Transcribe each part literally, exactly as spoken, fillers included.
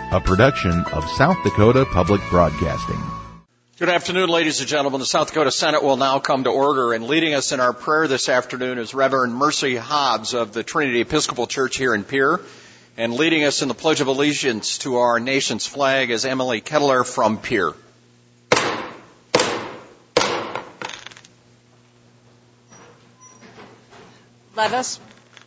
a production of South Dakota Public Broadcasting. Good afternoon, ladies and gentlemen. The South Dakota Senate will now come to order, and leading us in our prayer this afternoon is Reverend Mercy Hobbs of the Trinity Episcopal Church here in Pierre, and leading us in the Pledge of Allegiance to our nation's flag is Emily Kettler from Pierre. Let us,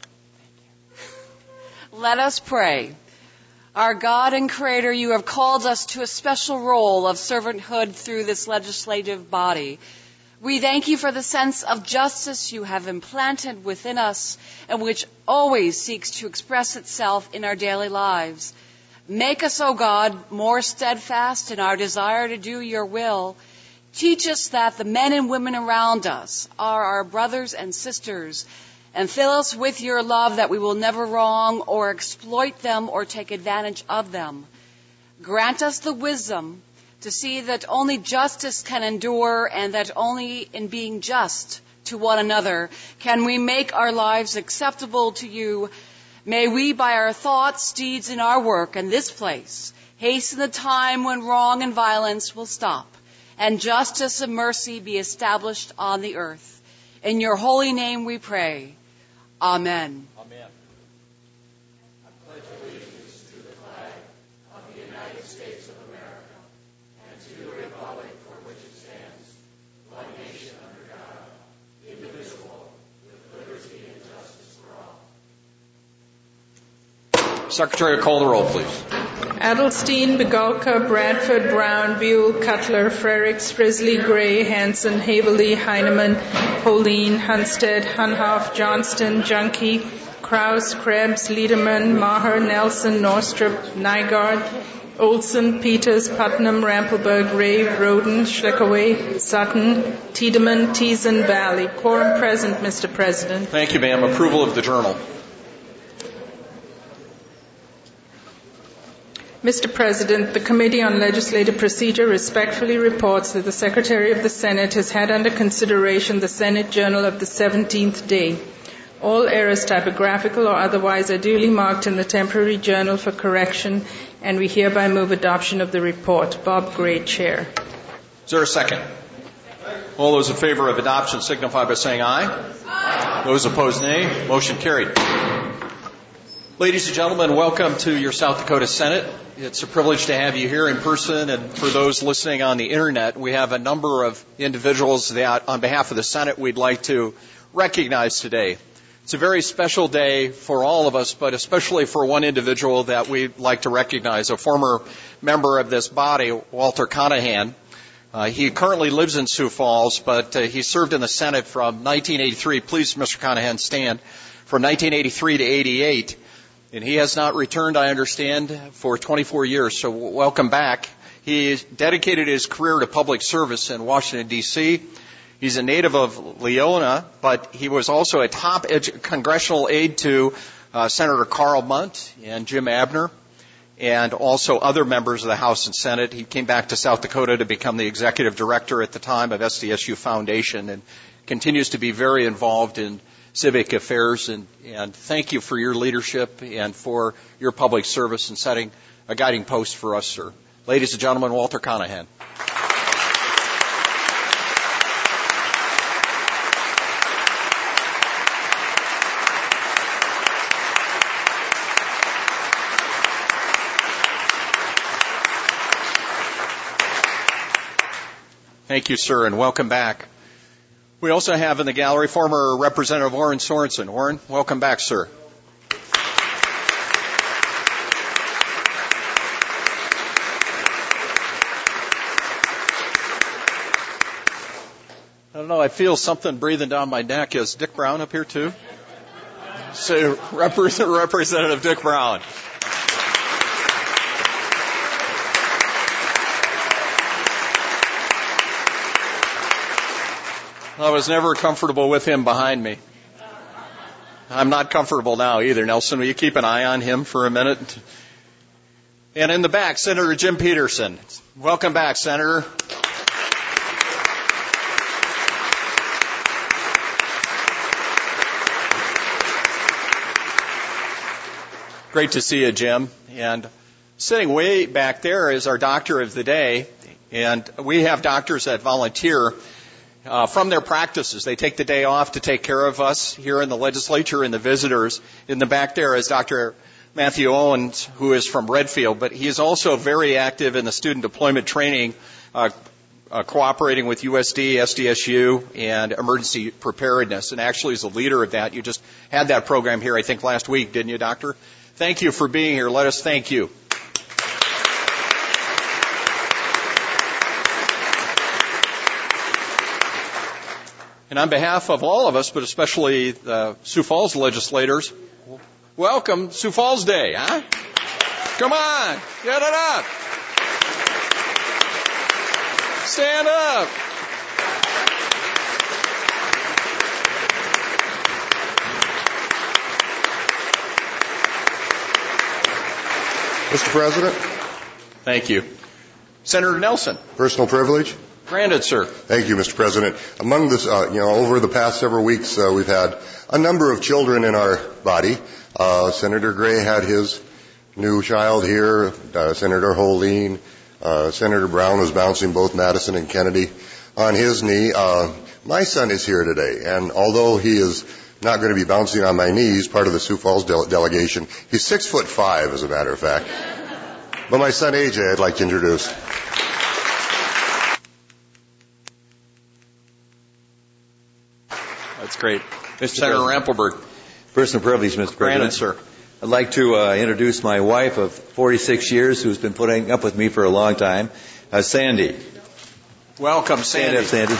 let us pray. Our God and Creator, you have called us to a special role of servanthood through this legislative body. We thank you for the sense of justice you have implanted within us and which always seeks to express itself in our daily lives. Make us, O God, more steadfast in our desire to do your will. Teach us that the men and women around us are our brothers and sisters, and fill us with your love that we will never wrong or exploit them or take advantage of them. Grant us the wisdom to see that only justice can endure and that only in being just to one another can we make our lives acceptable to you. May we, by our thoughts, deeds, and our work in this place, hasten the time when wrong and violence will stop and justice and mercy be established on the earth. In your holy name we pray. Amen. Amen. I pledge allegiance to the flag of the United States of America and to the republic for which it stands, one nation under God, indivisible, with liberty and justice for all. Secretary, call the roll, please. Adelstein, Begolka, Bradford, Brown, Buell, Cutler, Frericks, Frisley, Gray, Hanson, Haverly, Heineman, Pauline, Hunstead, Hunhoff, Johnston, Junkie, Kraus, Krebs, Liederman, Maher, Nelson, Norstrup, Nygaard, Olson, Peters, Putnam, Rampelberg, Ray, Roden, Schleckaway, Sutton, Tiedemann, Thiessen, Valley. Quorum present, Mister President. Thank you, ma'am. Approval of the journal. Mister President, the Committee on Legislative Procedure respectfully reports that the Secretary of the Senate has had under consideration the Senate Journal of the seventeenth day. All errors, typographical or otherwise, are duly marked in the temporary journal for correction, and we hereby move adoption of the report. Bob Gray, Chair. Is there a second? All those in favor of adoption signify by saying aye. Aye. Those opposed, nay. Motion carried. Ladies and gentlemen, welcome to your South Dakota Senate. It's a privilege to have you here in person, and for those listening on the internet, we have a number of individuals that, on behalf of the Senate, we'd like to recognize today. It's a very special day for all of us, but especially for one individual that we'd like to recognize, a former member of this body, Walter Conahan. Uh, he currently lives in Sioux Falls, but uh, he served in the Senate from nineteen eighty-three. Please, Mister Conahan, stand. From nineteen eighty-three to eighty-eight. And he has not returned, I understand, for twenty-four years, so welcome back. He dedicated his career to public service in Washington, D C He's a native of Leona, but he was also a top edu- congressional aide to uh, Senator Carl Mundt and Jim Abner, and also other members of the House and Senate. He came back to South Dakota to become the executive director at the time of S D S U Foundation and continues to be very involved in civic affairs, and, and thank you for your leadership and for your public service in setting a guiding post for us, sir. Ladies and gentlemen, Walter Conahan. Thank you, sir, and welcome back. We also have in the gallery former Representative Orrin Sorensen. Orrin, welcome back, sir. I don't know, I feel something breathing down my neck. Is Dick Brown up here too? So, Representative Dick Brown. I was never comfortable with him behind me. I'm not comfortable now either. Nelson, will you keep an eye on him for a minute? And in the back, Senator Jim Peterson. Welcome back, Senator. Great to see you, Jim. And Sitting way back there is our doctor of the day, and we have doctors that volunteer uh, from their practices. They take the day off to take care of us here in the legislature and the visitors. In the back there is Doctor Matthew Owens, who is from Redfield, but he is also very active in the student deployment training, uh, uh, cooperating with U S D, S D S U, and emergency preparedness, and actually is the leader of that. You just had that program here, I think, last week, didn't you, Doctor? Thank you for being here. Let us thank you. And on behalf of all of us, but especially the Sioux Falls legislators, welcome Sioux Falls Day, huh? Come on, get it up. Stand up. Mister President. Thank you. Senator Nelson. Personal privilege. Granted, sir. Thank you, Mister President. Among this, uh, you know, over the past several weeks, uh, we've had a number of children in our body. Uh, Senator Gray had his new child here. Uh, Senator Holeen. Uh, Senator Brown was bouncing both Madison and Kennedy on his knee. Uh, my son is here today, and although he is not going to be bouncing on my knees, part of the Sioux Falls de- delegation, he's six foot five, as a matter of fact. But my son A J, I'd like to introduce. That's great. Mister Senator Rampelberg. Personal privilege, Mister President. Granted, sir. I'd like to uh, introduce my wife of forty-six years who's been putting up with me for a long time, uh, Sandy. Welcome, Sandy. Stand up, Sandy.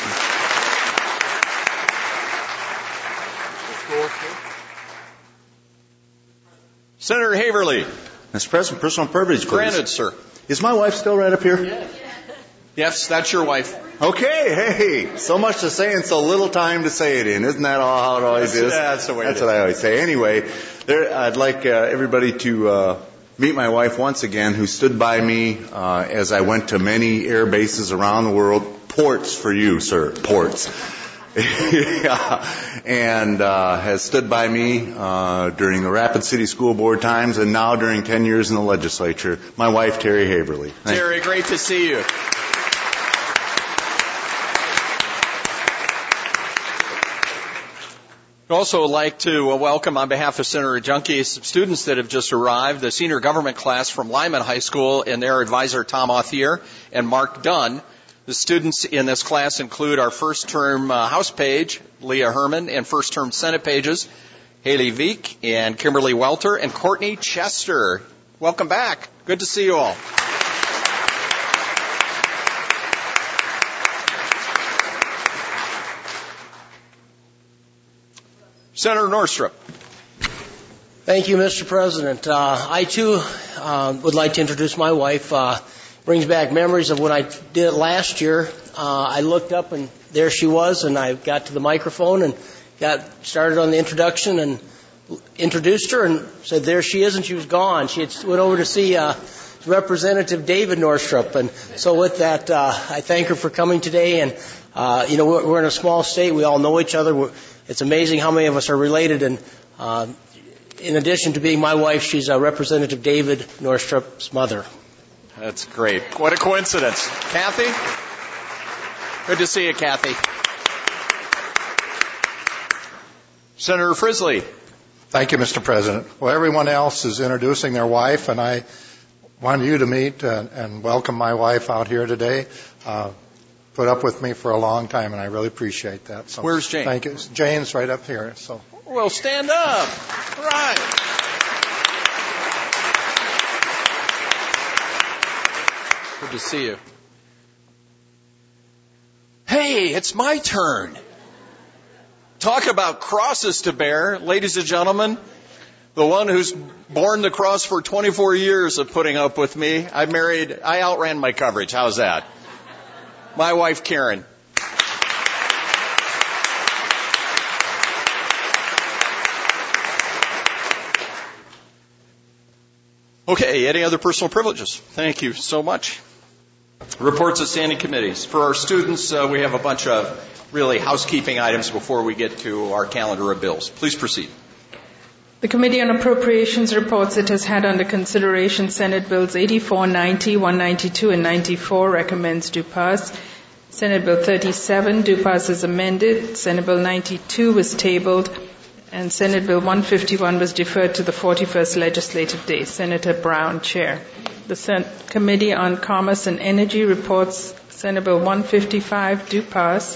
Senator Haverly. Mister President, personal privilege, please. Granted, sir. Is my wife still right up here? Yes, that's your wife. Okay, hey, so much to say and so little time to say it in. Isn't that all how it always That's, is? that's the way That's it what is. I always say. Anyway, there, I'd like uh, everybody to uh, meet my wife once again, who stood by me uh, as I went to many air bases around the world. Ports for you, sir. Ports. Yeah. And uh, has stood by me uh, during the Rapid City School Board times and now during ten years in the legislature. My wife, Terry Haverly. Thank Terry, you. great to see you. I'd also like to welcome, on behalf of Senator Junkie, some students that have just arrived, the senior government class from Lyman High School and their advisor, Tom Authier and Mark Dunn. The students in this class include our first-term uh, House page, Leah Herman, and first-term Senate pages, Haley Veek and Kimberly Welter and Courtney Chester. Welcome back. Good to see you all. Senator Northrup. Thank you, Mister President. Uh, I, too, uh, would like to introduce my wife. Uh, brings back memories of when I did it last year. Uh, I looked up, and there she was, and I got to the microphone and got started on the introduction and introduced her and said, there she is, and she was gone. She had went over to see uh, Representative David Northrup. And so with that, uh, I thank her for coming today. And, uh, you know, we're, we're in a small state. We all know each other. We're, It's amazing how many of us are related, and uh, in addition to being my wife, she's uh, Representative David Northrup's mother. That's great. What a coincidence. Kathy? Good to see you, Kathy. Senator Frisley. Thank you, Mister President. Well, everyone else is introducing their wife, and I want you to meet and, and welcome my wife out here today. Uh, put up with me for a long time, and I really appreciate that. So where's Jane? Thank you. Jane's right up here. So well, stand up. Right. Good to see you. Hey, it's my turn. Talk about crosses to bear, ladies and gentlemen. The one who's borne the cross for twenty-four years of putting up with me. I married, I outran my coverage. How's that? My wife, Karen. Okay, any other personal privileges? Thank you so much. Reports of standing committees. For our students, uh, we have a bunch of really housekeeping items before we get to our calendar of bills. Please proceed. The Committee on Appropriations reports it has had under consideration Senate Bills eighty-four, ninety, one ninety-two, and ninety-four, recommends do pass. Senate Bill thirty-seven, do pass as amended. Senate Bill ninety-two was tabled, and Senate Bill one fifty-one was deferred to the forty-first legislative day. Senator Brown, Chair. The Sen- Committee on Commerce and Energy reports Senate Bill one fifty-five, do pass.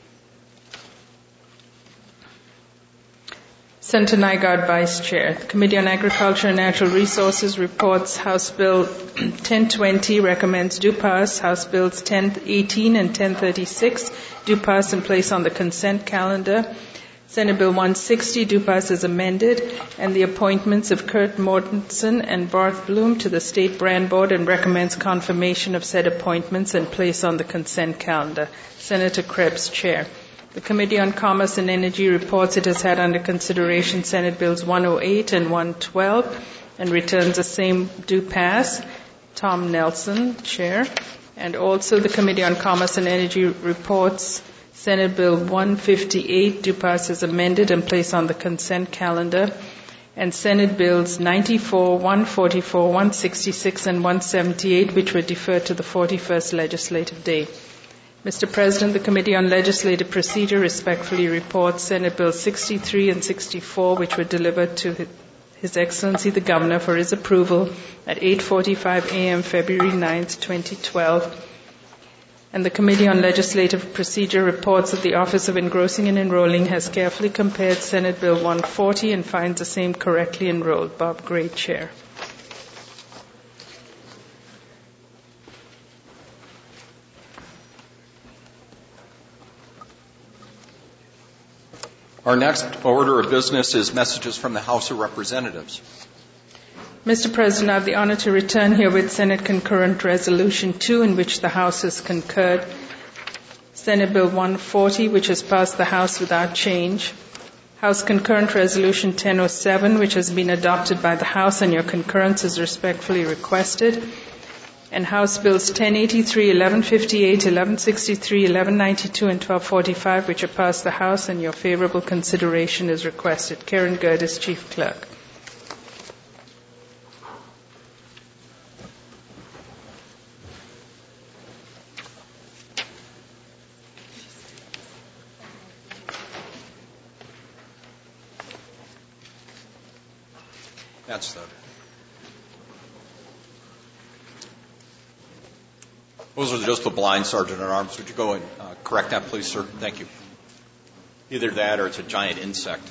Senator Nygaard, Vice Chair. The Committee on Agriculture and Natural Resources reports House Bill ten twenty, recommends do pass. House Bills ten eighteen and ten thirty-six do pass and place on the consent calendar. Senate Bill one sixty do pass as amended, and the appointments of Kurt Mortensen and Barth Bloom to the State Brand Board, and recommends confirmation of said appointments and place on the consent calendar. Senator Krebs, Chair. The Committee on Commerce and Energy reports it has had under consideration Senate Bills one oh eight and one twelve and returns the same do pass. Tom Nelson, Chair. And also the Committee on Commerce and Energy reports Senate Bill one fifty-eight do pass as amended and place on the consent calendar. And Senate Bills ninety-four, one forty-four, one sixty-six, and one seventy-eight, which were deferred to the forty-first legislative day. Mister President, the Committee on Legislative Procedure respectfully reports Senate Bill sixty-three and sixty-four, which were delivered to His Excellency the Governor for his approval at eight forty-five a.m. February ninth, twenty twelve. And the Committee on Legislative Procedure reports that the Office of Engrossing and Enrolling has carefully compared Senate Bill one forty and finds the same correctly enrolled. Bob Gray, Chair. Our next order of business is messages from the House of Representatives. Mister President, I have the honor to return here with Senate Concurrent Resolution two, in which the House has concurred. Senate Bill one forty, which has passed the House without change. House Concurrent Resolution ten oh seven, which has been adopted by the House, and your concurrence is respectfully requested. And House Bills ten eighty-three, eleven fifty-eight, eleven sixty-three, eleven ninety-two, and twelve forty-five, which have passed the House, and your favorable consideration is requested. Karen Gerdes, Chief Clerk. That's the... Those are just the blind sergeant at arms. Would you go and uh, correct that, please, sir? Thank you. Either that or it's a giant insect.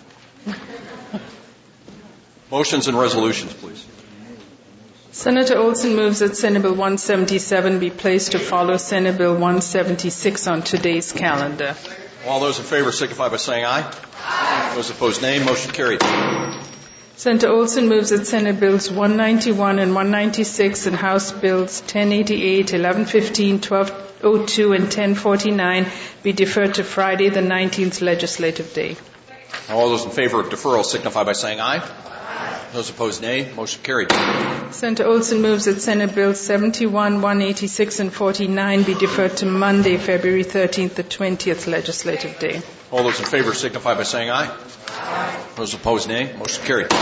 Motions and resolutions, please. Senator Olson moves that Senate Bill one seventy-seven be placed to follow Senate Bill one seventy-six on today's calendar. All those in favor signify by saying aye. Aye. Those opposed, nay. Motion carried. Senator Olson moves that Senate Bills one ninety-one and one ninety-six and House Bills ten eighty-eight, eleven fifteen, twelve oh two, and ten forty-nine be deferred to Friday, the nineteenth legislative day. All those in favor of deferral signify by saying aye. Aye. Those opposed, nay. Motion carried. Senator Olson moves that Senate Bills seventy-one, one eighty-six, and forty-nine be deferred to Monday, February thirteenth, the twentieth legislative day. All those in favor signify by saying aye. Aye. Those opposed, nay. Motion carried.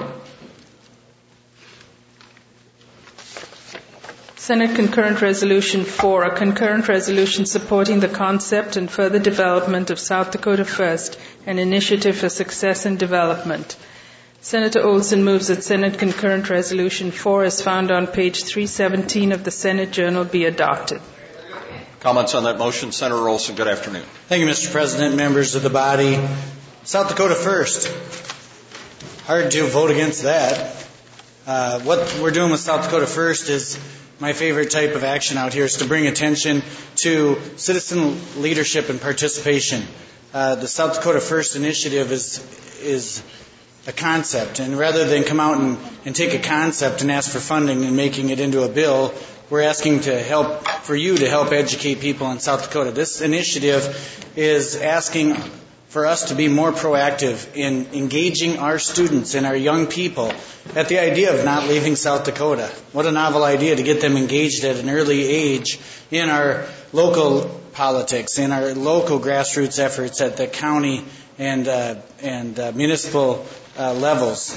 Senate Concurrent Resolution four, a concurrent resolution supporting the concept and further development of South Dakota First, an initiative for success and development. Senator Olson moves that Senate Concurrent Resolution four, as found on page three seventeen of the Senate Journal, be adopted. Comments on that motion? Senator Olson, good afternoon. Thank you, Mister President, members of the body. South Dakota First. Hard to vote against that. Uh, what we're doing with South Dakota First is my favorite type of action out here is to bring attention to citizen leadership and participation. Uh, the South Dakota First initiative is is a concept, and rather than come out and, and take a concept and ask for funding and making it into a bill, we're asking to help for you to help educate people in South Dakota. This initiative is asking for us to be more proactive in engaging our students and our young people at the idea of not leaving South Dakota. What a novel idea to get them engaged at an early age in our local politics, in our local grassroots efforts at the county and uh, and uh, municipal uh, levels.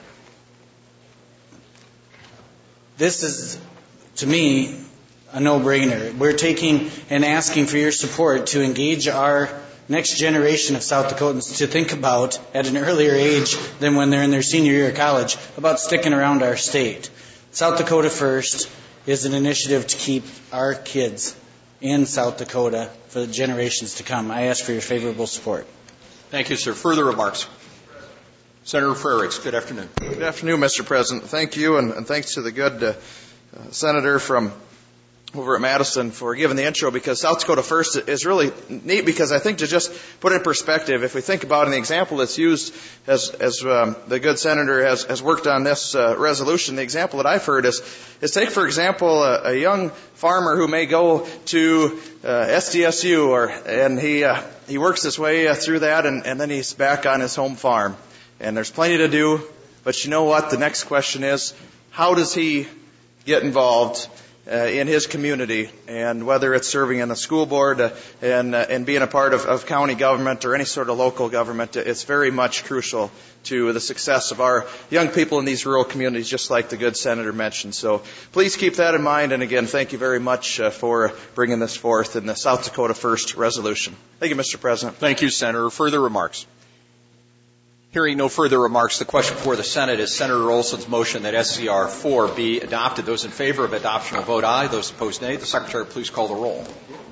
This is, to me, a no-brainer. We're taking and asking for your support to engage our next generation of South Dakotans to think about, at an earlier age than when they're in their senior year of college, about sticking around our state. South Dakota First is an initiative to keep our kids in South Dakota for the generations to come. I ask for your favorable support. Thank you, sir. Further remarks? Senator Frerichs, good afternoon. Good afternoon, Mister President. Thank you, and, and thanks to the good uh, uh, senator from over at Madison for giving the intro, because South Dakota First is really neat, because I think to just put it in perspective, if we think about an example that's used as, as um, the good senator has, has worked on this uh, resolution, the example that I've heard is, is take, for example, a, a young farmer who may go to uh, S D S U, or, and he, uh, he works his way uh, through that, and, and then he's back on his home farm. And there's plenty to do, but you know what? The next question is, how does he get involved uh, in his community? And whether it's serving in the school board uh, and, uh, and being a part of, of county government or any sort of local government, it's very much crucial to the success of our young people in these rural communities, just like the good senator mentioned. So please keep that in mind. And again, thank you very much uh, for bringing this forth in the South Dakota First resolution. Thank you, Mister President. Thank you, Senator. Further remarks? Hearing no further remarks, the question before the Senate is Senator Olson's motion that S C R four be adopted. Those in favor of adoption will vote aye. Those opposed, nay. The Secretary, please call the roll.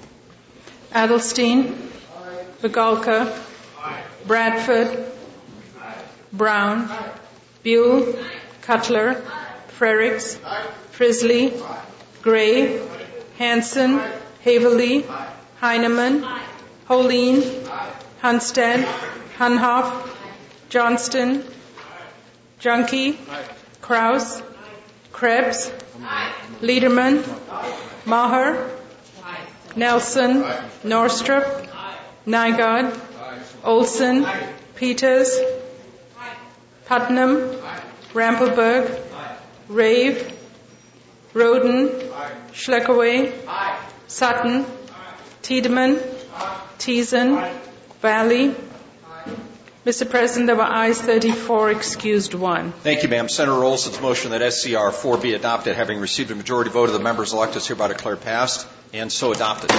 Adelstein. Vigalka. Bradford. Brown. Buell. Cutler. Frerichs. Frisley. Gray. Hansen. Haverly. Heineman. Holeen. Hunstead. Hunhoff. Johnston, Junkie, Kraus, Krebs, Liederman, Maher, Nelson, Norstrup, Nygaard, Olson, Peters, Putnam, Rampelberg, Rave, Roden, Schleckaway, Sutton, Tiedemann, Thiessen, Valley. Mister President, there were ayes thirty-four, excused one. Thank you, ma'am. Senator Olson's motion that S C R four be adopted, having received a majority vote of the members elected, is hereby declared passed and so adopted.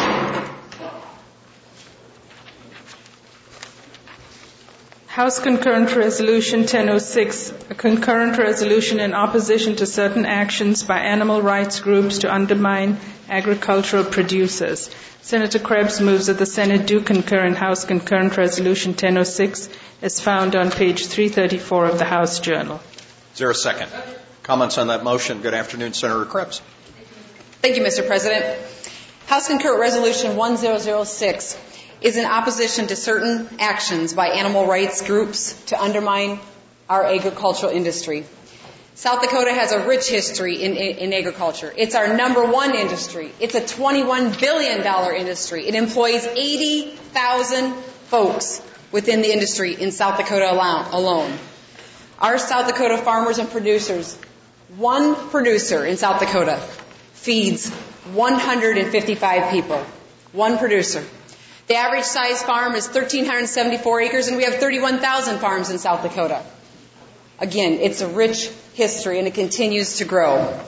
House Concurrent Resolution ten oh six, a concurrent resolution in opposition to certain actions by animal rights groups to undermine agricultural producers. Senator Krebs moves that the Senate do concur in House Concurrent Resolution ten oh six, as found on page three thirty-four of the House Journal. Is there a second? Comments on that motion? Good afternoon, Senator Krebs. Thank you, Mister President. House Concurrent Resolution ten oh six is in opposition to certain actions by animal rights groups to undermine our agricultural industry. South Dakota has a rich history in, in, in agriculture. It's our number one industry. It's a twenty-one billion dollars industry. It employs eighty thousand folks within the industry in South Dakota alone. Our South Dakota farmers and producers, one producer in South Dakota feeds one hundred fifty-five people. One producer. The average size farm is one thousand three hundred seventy-four acres, and we have thirty-one thousand farms in South Dakota. Again, it's a rich history, and it continues to grow.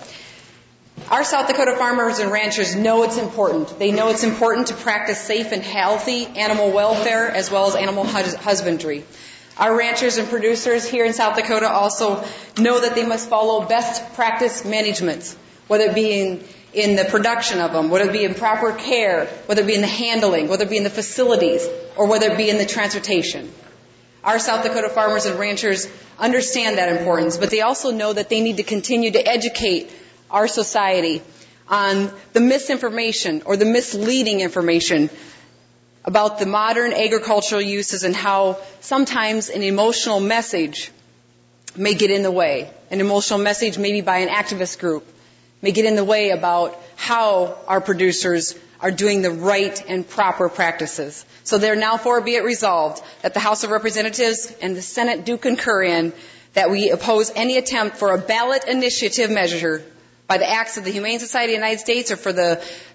Our South Dakota farmers and ranchers know it's important. They know it's important to practice safe and healthy animal welfare as well as animal husbandry. Our ranchers and producers here in South Dakota also know that they must follow best practice management, whether it be in, in the production of them, whether it be in proper care, whether it be in the handling, whether it be in the facilities, or whether it be in the transportation. Our South Dakota farmers and ranchers understand that importance, but they also know that they need to continue to educate our society on the misinformation or the misleading information about the modern agricultural uses and how sometimes an emotional message may get in the way. An emotional message maybe by an activist group may get in the way about how our producers are doing the right and proper practices. So therefore be it resolved that the House of Representatives and the Senate do concur in that we oppose any attempt for a ballot initiative measure by the acts of the Humane Society of the United States or for the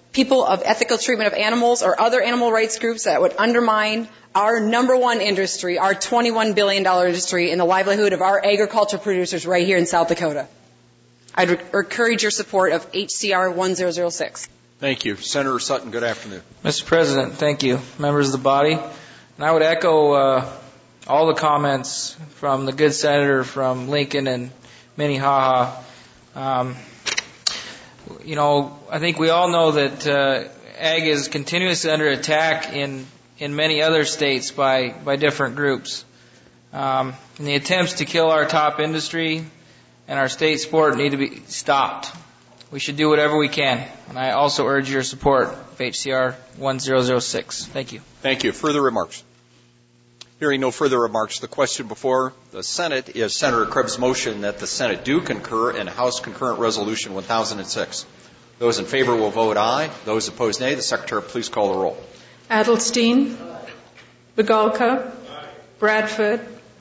people of ethical treatment of animals or other animal rights groups that would undermine our number one industry, our twenty-one billion dollars industry, and the livelihood of our agriculture producers right here in South Dakota. I'd re- encourage your support of H C R one thousand six. Thank you. Senator Sutton, good afternoon. Mister President, thank you. Members of the body. And I would echo uh, all the comments from the good senator from Lincoln and Minnehaha. Um, you know, I think we all know that uh, ag is continuously under attack in, in many other states by, by different groups. Um, and the attempts to kill our top industry and our state sport need to be stopped. We should do whatever we can. And I also urge your support of H C R one thousand six. Thank you. Thank you. Further remarks? Hearing no further remarks, the question before the Senate is Senator Krebs' motion that the Senate do concur in House Concurrent Resolution one thousand six. Those in favor will vote aye. Those opposed, nay. The Secretary, please call the roll. Adelstein. Begolka. Bradford.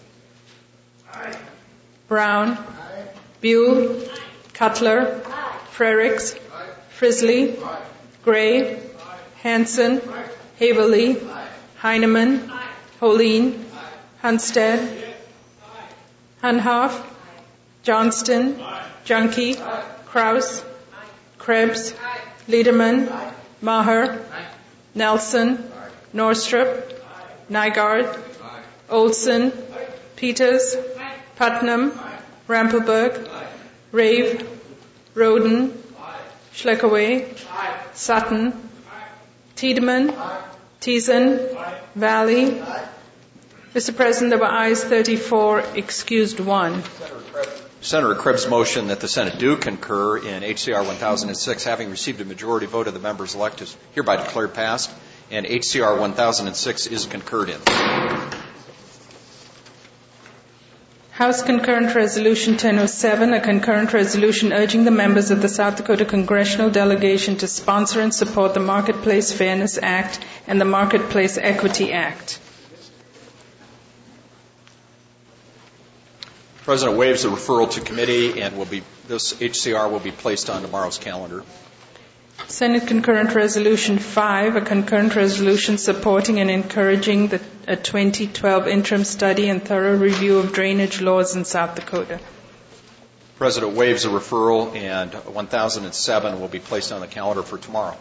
Brown. Buell. Cutler. Frericks. Frisley. Gray. Hanson. Haverly. Heineman. Holeen. Hunstead. Hunhoff. Johnston. Junkie. Kraus. Krebs. Liederman. Maher. Nelson. Norstrup. Nygaard. Olson. Peters. Putnam. Rampelberg. Rave. Roden. Schleckaway. Sutton. Tiedemann. Thiessen. Valley. Mister President, there were ayes thirty-four, excused one. Senator Krebs' motion that the Senate do concur in H C R one thousand six, having received a majority vote of the members elect, is hereby declared passed, and H C R one thousand six is concurred in. House Concurrent Resolution ten oh seven, a concurrent resolution urging the members of the South Dakota Congressional Delegation to sponsor and support the Marketplace Fairness Act and the Marketplace Equity Act. The President waives the referral to committee, and will be this H C R will be placed on tomorrow's calendar. Senate Concurrent Resolution five, a concurrent resolution supporting and encouraging the, a twenty twelve interim study and thorough review of drainage laws in South Dakota. The President waives the referral, and one thousand seven will be placed on the calendar for tomorrow.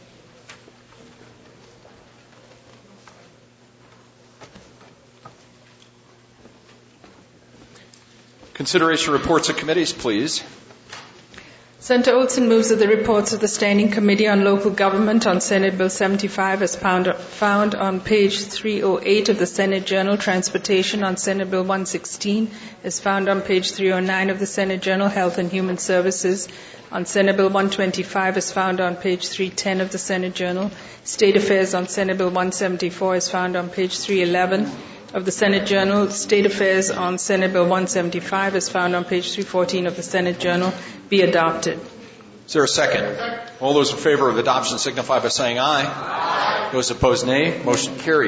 Consideration reports of committees, please. Senator Olson moves that the reports of the Standing Committee on Local Government on Senate Bill seventy-five as found, found on page three oh eight of the Senate Journal, Transportation on Senate Bill one sixteen as found on page three oh nine of the Senate Journal, Health and Human Services on Senate Bill one twenty-five as found on page three ten of the Senate Journal, State Affairs on Senate Bill one seventy-four as found on page three eleven of the Senate Journal, State Affairs on Senate Bill one seventy-five as found on page three fourteen of the Senate Journal be adopted. Is there a second? All those in favor of adoption signify by saying aye. Aye. Those opposed, nay. Motion carried.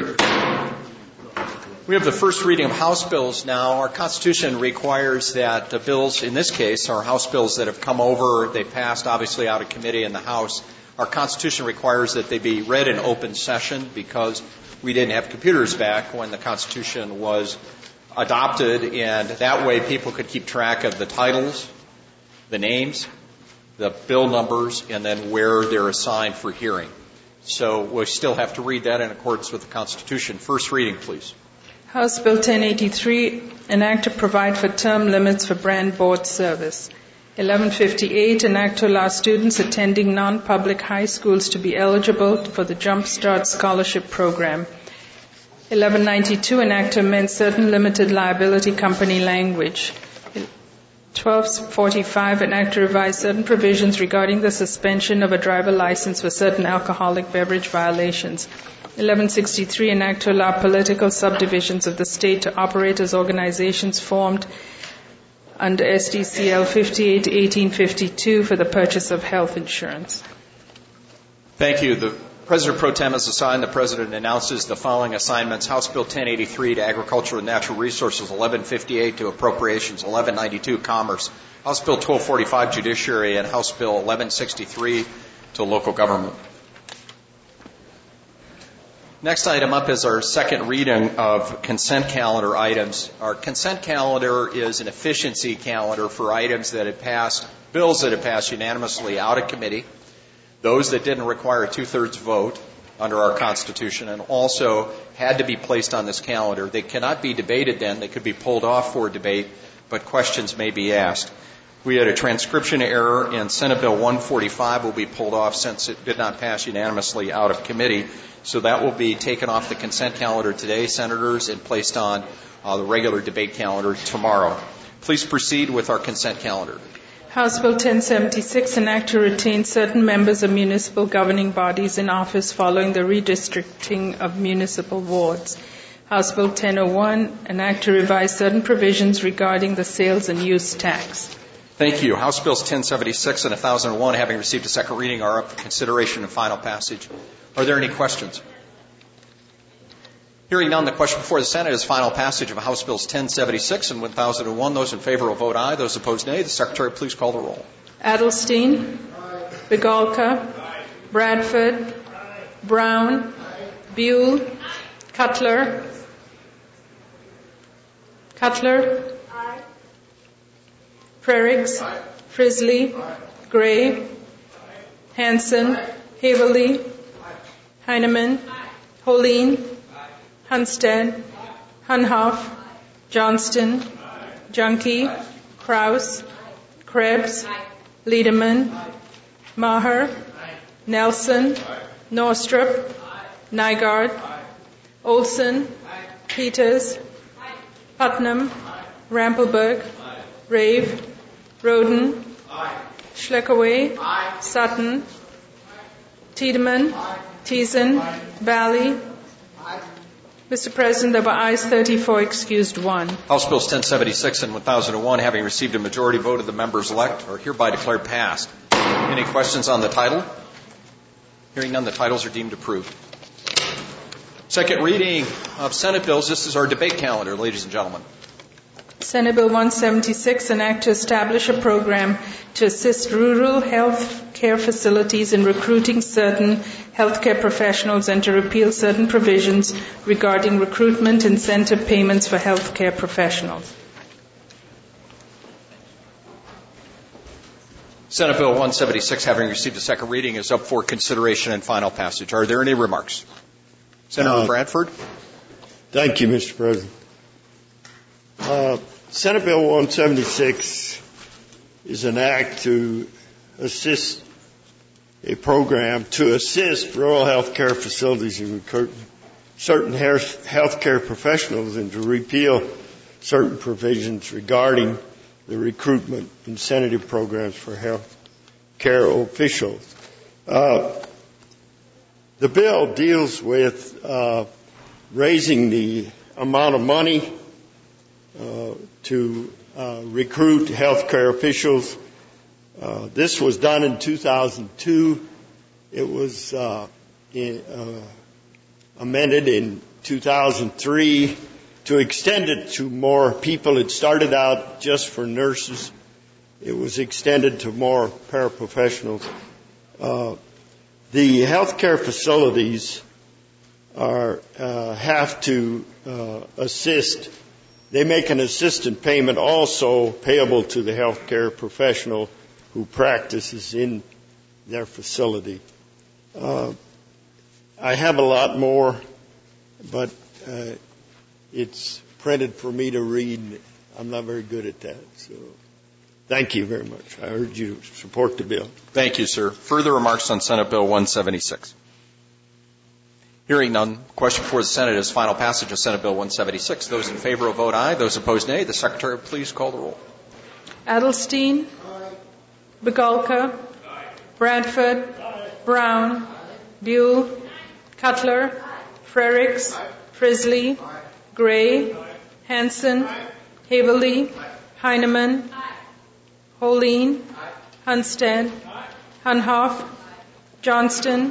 We have the first reading of House bills now. Our Constitution requires that the bills, in this case, are House bills that have come over. They passed, obviously, out of committee in the House. Our Constitution requires that they be read in open session because we didn't have computers back when the Constitution was adopted, and that way people could keep track of the titles, the names, the bill numbers, and then where they're assigned for hearing. So we still have to read that in accordance with the Constitution. First reading, please. House Bill ten eighty-three, an act to provide for term limits for brand board service. eleven fifty-eight, an act to allow students attending non-public high schools to be eligible for the Jump Start Scholarship Program. eleven ninety-two, an act to amend certain limited liability company language. twelve forty-five, an act to revise certain provisions regarding the suspension of a driver license for certain alcoholic beverage violations. eleven sixty-three, an act to allow political subdivisions of the state to operate as organizations formed under S D C L fifty-eight eighteen fifty-two for the purchase of health insurance. Thank you. The President Pro Tem has assigned. The President announces the following assignments. House Bill ten eighty-three to Agriculture and Natural Resources, eleven fifty-eight to Appropriations, eleven ninety-two Commerce, House Bill twelve forty-five Judiciary, and House Bill eleven sixty-three to local government. Next item up is our second reading of consent calendar items. Our consent calendar is an efficiency calendar for items that have passed, bills that have passed unanimously out of committee, those that didn't require a two-thirds vote under our Constitution, and also had to be placed on this calendar. They cannot be debated then. They could be pulled off for debate, but questions may be asked. We had a transcription error in Senate Bill one forty-five will be pulled off since it did not pass unanimously out of committee. So that will be taken off the consent calendar today, Senators, and placed on uh, the regular debate calendar tomorrow. Please proceed with our consent calendar. House Bill ten seventy-six, an act to retain certain members of municipal governing bodies in office following the redistricting of municipal wards. House Bill ten oh one, an act to revise certain provisions regarding the sales and use tax. Thank you. House Bills ten seventy-six and one thousand one, having received a second reading, are up for consideration and final passage. Are there any questions? Hearing none, the question before the Senate is final passage of House Bills ten seventy-six and one thousand one. Those in favor will vote aye. Those opposed, nay. The Secretary, please call the roll. Adelstein. Begolka. Bradford. Brown. Buell. Cutler. Cutler. Frerichs. Frisley. Gray. Hanson. Haverly. Heineman. Holeen. Hunstead. Hunhoff. Johnston. Junkie. Kraus. Krebs. Liederman. Maher. Nelson. Norstrup. Nygaard. Olson. Peters. Putnam. Rampelberg. Rave. Roden. Schleckaway. Sutton. Tiedemann. Thiessen. Valley. Mister President, there were ayes thirty-four, excused one. House Bills ten seventy-six and one thousand one, having received a majority vote of the members elect, are hereby declared passed. Any questions on the title? Hearing none, the titles are deemed approved. Second reading of Senate bills. This is our debate calendar, ladies and gentlemen. Senate Bill one seventy-six, an act to establish a program to assist rural health care facilities in recruiting certain healthcare professionals and to repeal certain provisions regarding recruitment incentive payments for healthcare professionals. Senate Bill one seventy-six, having received a second reading, is up for consideration and final passage. Are there any remarks? Senator uh, Bradford. Thank you, Mister President. Uh, Senate Bill one seventy-six is an act to assist a program to assist rural health care facilities in recruiting certain health care professionals and to repeal certain provisions regarding the recruitment incentive programs for health care officials. Uh, the bill deals with uh, raising the amount of money uh, to uh, recruit health care officials. Uh, this was done in two thousand two. It was uh, in, uh, amended in two thousand three to extend it to more people. It started out just for nurses. It was extended to more paraprofessionals. Uh, the healthcare facilities are uh, have to uh, assist. They make an assistant payment also payable to the healthcare professional who practices in their facility. Uh, I have a lot more, but uh, it's printed for me to read. I'm not very good at that. So thank you very much. I urge you to support the bill. Thank you, sir. Further remarks on Senate Bill one seventy-six? Hearing none, question before the Senate is final passage of Senate Bill one seventy-six. Those in favor will vote aye. Those opposed, nay. The Secretary, please call the roll. Adelstein. Begolka. Bradford. Brown. Buell. Cutler. Frerichs. Frisley. Gray. Hanson. Haverly. Heineman. Holeen. Hunstead. Hunhoff. Johnston.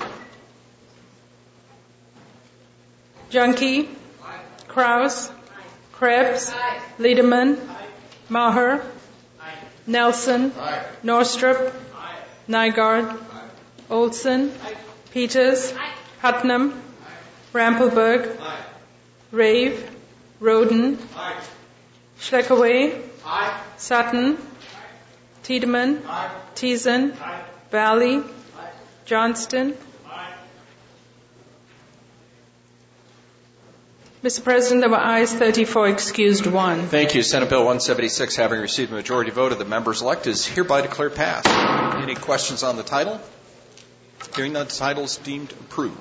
Junkie. Kraus. Krebs. Liederman. Maher. Nelson. Norstrup. Nygaard. Olson. Peters. Putnam. Rampelberg. Rave. Roden. Schleckaway. Sutton. Tiedemann. Thiessen. Valley. Johnston. Mister President, there were ayes thirty-four, excused one. Thank you. Senate Bill one seventy-six, having received a majority vote of the members elect, is hereby declared passed. Any questions on the title? Hearing none, the title is deemed approved.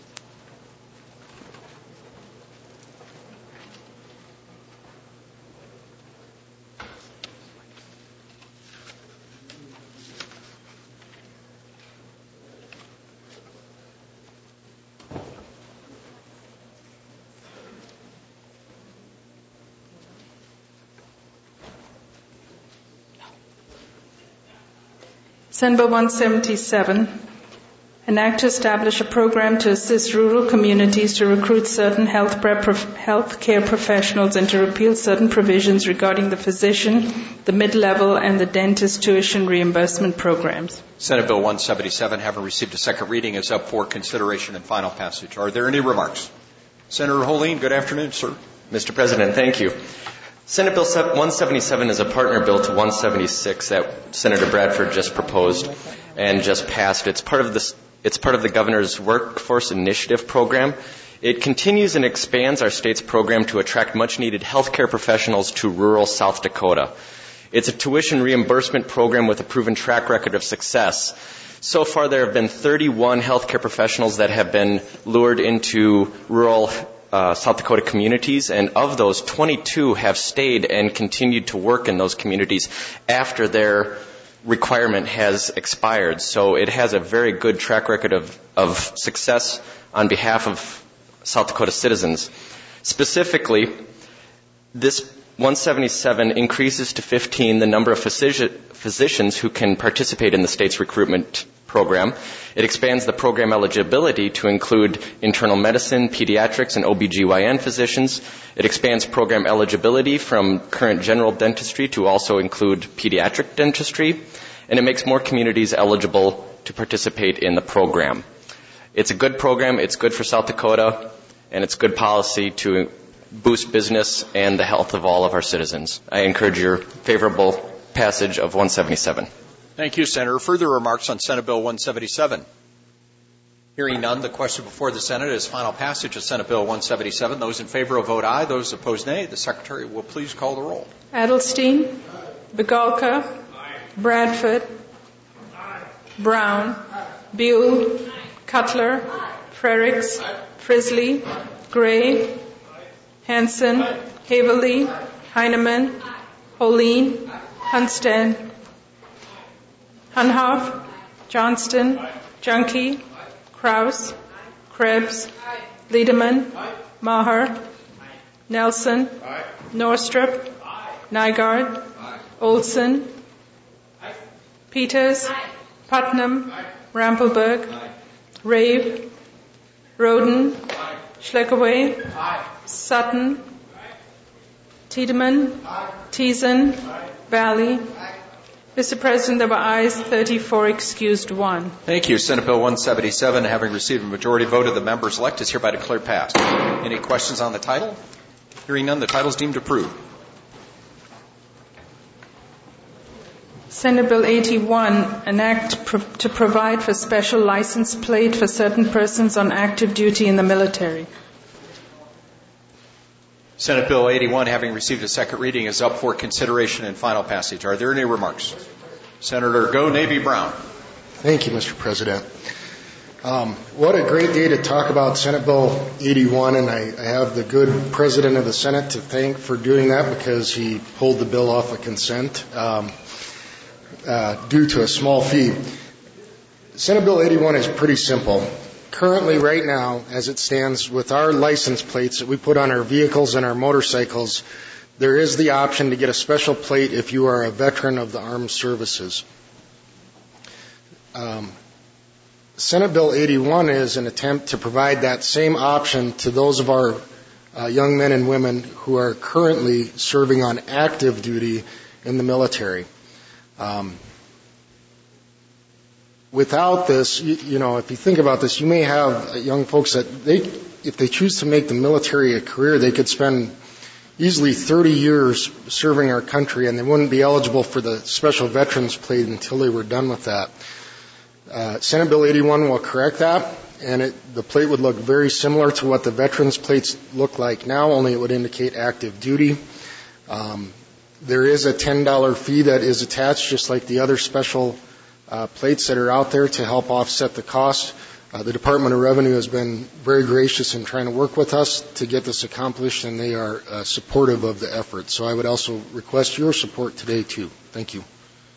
Senate Bill one seventy-seven, an act to establish a program to assist rural communities to recruit certain health care professionals and to repeal certain provisions regarding the physician, the mid-level, and the dentist tuition reimbursement programs. Senate Bill one seventy-seven, having received a second reading, is up for consideration and final passage. Are there any remarks? Senator Holeen, good afternoon, sir. Mister President, thank you. Senate Bill one seventy-seven is a partner bill to one seventy-six that Senator Bradford just proposed and just passed. It's part of the, it's part of the Governor's Workforce Initiative program. It continues and expands our state's program to attract much-needed healthcare professionals to rural South Dakota. It's a tuition reimbursement program with a proven track record of success. So far, there have been thirty-one healthcare professionals that have been lured into rural Uh, South Dakota communities, and of those, twenty-two have stayed and continued to work in those communities after their requirement has expired. So it has a very good track record of, of success on behalf of South Dakota citizens. Specifically, this one seventy-seven increases to fifteen the number of physici- physicians who can participate in the state's recruitment program. It expands the program eligibility to include internal medicine, pediatrics, and O B G Y N physicians. It expands program eligibility from current general dentistry to also include pediatric dentistry. And it makes more communities eligible to participate in the program. It's a good program. It's good for South Dakota, and it's good policy to boost business and the health of all of our citizens. I encourage your favorable passage of one seventy-seven. Thank you, Senator. Further remarks on Senate Bill one seventy-seven? Hearing none, the question before the Senate is final passage of Senate Bill one seventy-seven. Those in favor will vote aye. Those opposed, nay. The Secretary will please call the roll. Adelstein. Begalka. Bradford. Brown. Buell. Cutler. Frericks. Frisley. Gray. Hanson. Haverly. Heineman. Holeen. Hunstead. Hunhoff. Johnston. Junkie. Kraus. Krebs. Liederman. Maher. Nelson. Norstrup. Nygaard. Olson. Peters. Putnam. Rampelberg. Rave. Roden. Schleckaway. Sutton. Tiedemann. Thiessen. Valley. Mister President, there were ayes thirty-four, excused one. Thank you. Senate Bill one seventy-seven, having received a majority vote of the members elect, is hereby declared passed. Any questions on the title? Hearing none, the title is deemed approved. Senate Bill eighty-one, an act pro- to provide for special license plate for certain persons on active duty in the military. Senate Bill eighty-one, having received a second reading, is up for consideration and final passage. Are there any remarks? Senator Go Navy Brown. Thank you, Mister President. Um, what a great day to talk about Senate Bill eighty-one, and I, I have the good President of the Senate to thank for doing that because he pulled the bill off of consent um, uh, due to a small fee. Senate Bill eighty-one is pretty simple. Currently, right now, as it stands, with our license plates that we put on our vehicles and our motorcycles, there is the option to get a special plate if you are a veteran of the armed services. Um, Senate Bill eighty-one is an attempt to provide that same option to those of our uh, young men and women who are currently serving on active duty in the military. Um, without this, you, you know, if you think about this, you may have young folks that they, if they choose to make the military a career, they could spend easily thirty years serving our country, and they wouldn't be eligible for the Special Veterans Plate until they were done with that. Uh, Senate Bill eighty-one will correct that, and it, the plate would look very similar to what the veterans plates look like now, only it would indicate active duty. Um, there is a ten dollars fee that is attached, just like the other special uh, plates that are out there, to help offset the cost. Uh, the Department of Revenue has been very gracious in trying to work with us to get this accomplished, and they are uh, supportive of the effort. So I would also request your support today, too. Thank you.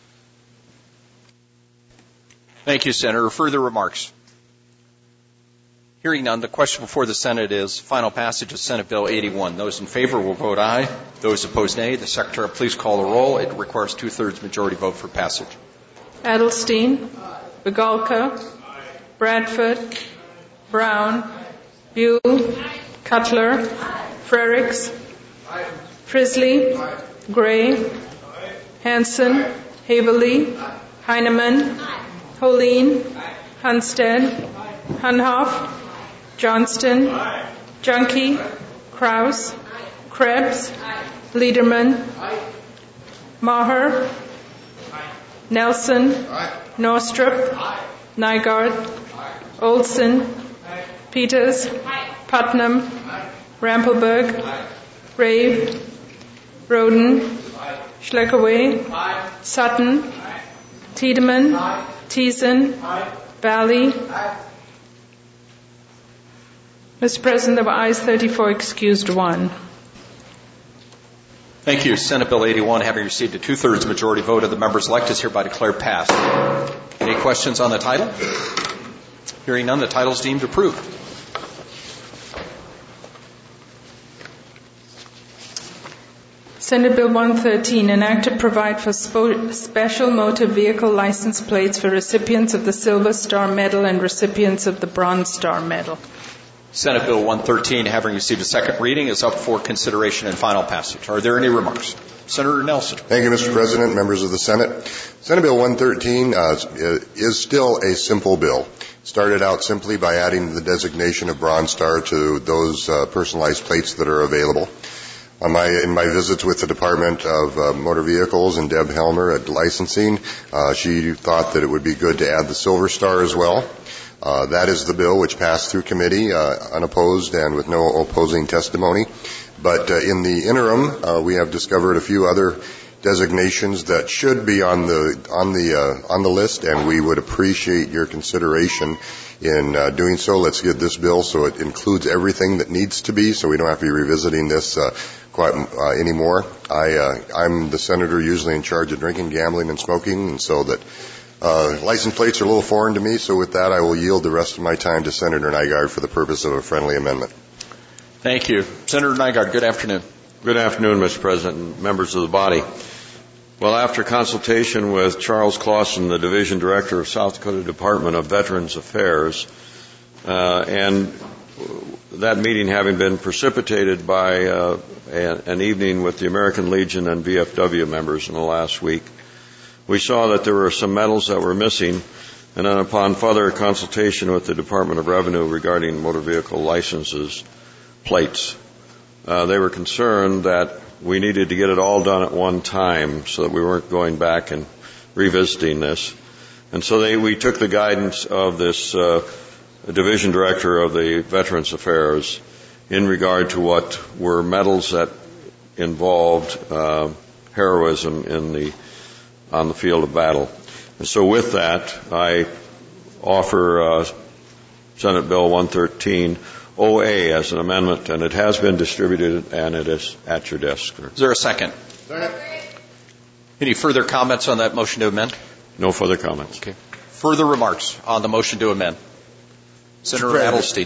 Thank you, Senator. Further remarks? Hearing none, the question before the Senate is final passage of Senate Bill eighty-one. Those in favor will vote aye. Those opposed, nay. The Secretary, please call the roll. It requires two-thirds majority vote for passage. Edelstein, Begalka, Bradford, Brown, Buell, Cutler, Frericks, Frisley, Gray, Hanson, Haverly, Heineman, Holeen, Hunstead, Hunhoff, Johnston, Junkie, Kraus, Krebs, Liederman, Maher, Nelson, Norstrup, Nygaard, Olson, Peters, Putnam, Rampelberg, Rave, Roden, Schleckaway, Sutton, Tiedemann, Thiessen, Valley. Mister President, there were ayes thirty-four, excused one. Thank you. Senate Bill eighty-one, having received a two-thirds majority vote of the members elect, is hereby declared passed. Any questions on the title? Hearing none, the title is deemed approved. Senate Bill one thirteen, an act to provide for spo- special motor vehicle license plates for recipients of the Silver Star Medal and recipients of the Bronze Star Medal. Senate Bill one thirteen, having received a second reading, is up for consideration and final passage. Are there any remarks? Senator Nelson. Thank you, Mister President, members of the Senate. Senate Bill one thirteen uh, is still a simple bill. Started out simply by adding the designation of Bronze Star to those uh, personalized plates that are available. On my, in my visits with the Department of uh, Motor Vehicles and Deb Helmer at licensing, uh, she thought that it would be good to add the Silver Star as well. Uh, that is the bill which passed through committee uh, unopposed and with no opposing testimony. But uh, in the interim, uh, we have discovered a few other designations that should be on the on the uh, on the list, and we would appreciate your consideration in uh, doing so. Let's get this bill so it includes everything that needs to be, so we don't have to be revisiting this uh, quite uh, anymore. I uh, I'm the senator usually in charge of drinking, gambling, and smoking, and so that. Uh, license plates are a little foreign to me, so with that I will yield the rest of my time to Senator Nygaard for the purpose of a friendly amendment. Thank you. Senator Nygaard, good afternoon. Good afternoon, Mister President and members of the body. Well, after consultation with Charles Clausen, the Division Director of South Dakota Department of Veterans Affairs, uh, and that meeting having been precipitated by uh, an evening with the American Legion and V F W members in the last week, we saw that there were some medals that were missing, and then upon further consultation with the Department of Revenue regarding motor vehicle licenses, plates, uh, they were concerned that we needed to get it all done at one time so that we weren't going back and revisiting this. And so they, we took the guidance of this uh, Division Director of the Veterans Affairs in regard to what were medals that involved uh, heroism in the on the field of battle. And so with that, I offer uh, Senate Bill one thirteen O A as an amendment, and it has been distributed, and it is at your desk, sir. Is there a second? Second. Any further comments on that motion to amend? No further comments. Okay. Further remarks on the motion to amend? Senator Adelstein.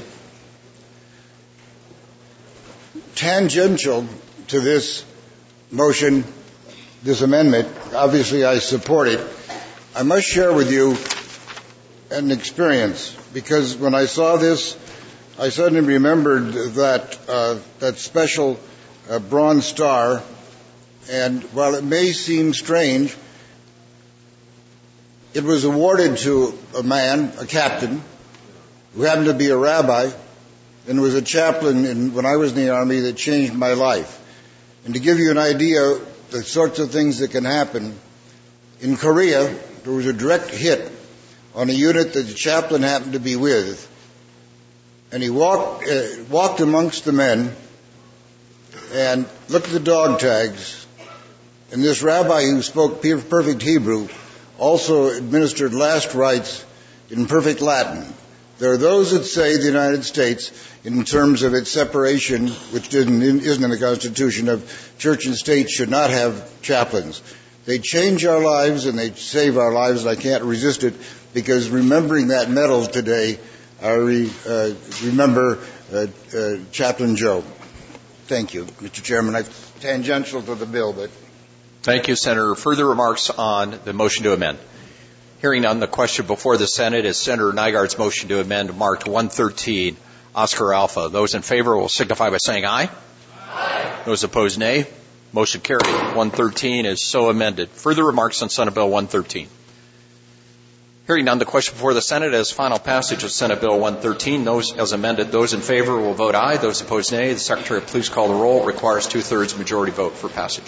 Tangential to this motion, this amendment, obviously I support it. I must share with you an experience, because when I saw this, I suddenly remembered that uh, that special uh, Bronze Star, and while it may seem strange, It was awarded to a man, a captain, who happened to be a rabbi and was a chaplain in, when I was in the Army, that changed my life. And to give you an idea, the sorts of things that can happen, in Korea, there was a direct hit on a unit that the chaplain happened to be with. And he walked, uh, walked amongst the men and looked at the dog tags. And this rabbi who spoke perfect Hebrew also administered last rites in perfect Latin. There are those that say the United States, in terms of its separation, which isn't in the Constitution, of church and state, should not have chaplains. They change our lives and they save our lives, and I can't resist it, because remembering that medal today, I re, uh, remember uh, uh, Chaplain Joe. Thank you, Mister Chairman. I'm tangential to the bill, but... Thank you, Senator. Further remarks on the motion to amend? Hearing none, the question before the Senate is Senator Nygaard's motion to amend, marked one thirteen, Oscar Alpha. Those in favor will signify by saying aye. Aye. Those opposed, nay. Motion carried. one thirteen is so amended. Further remarks on Senate Bill one thirteen? Hearing none, the question before the Senate is final passage of Senate Bill one thirteen. Those as amended, those in favor will vote aye. Those opposed, nay. The Secretary, please call the roll. It requires two-thirds majority vote for passage.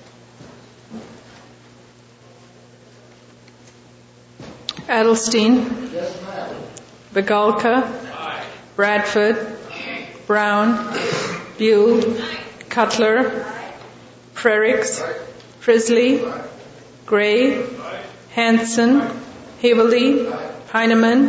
Adelstein. Yes, ma'am. Begalka. Bradford. Brown. Buell. Cutler. Frericks. Frisley. Gray. Hanson. Haverly. Heinemann.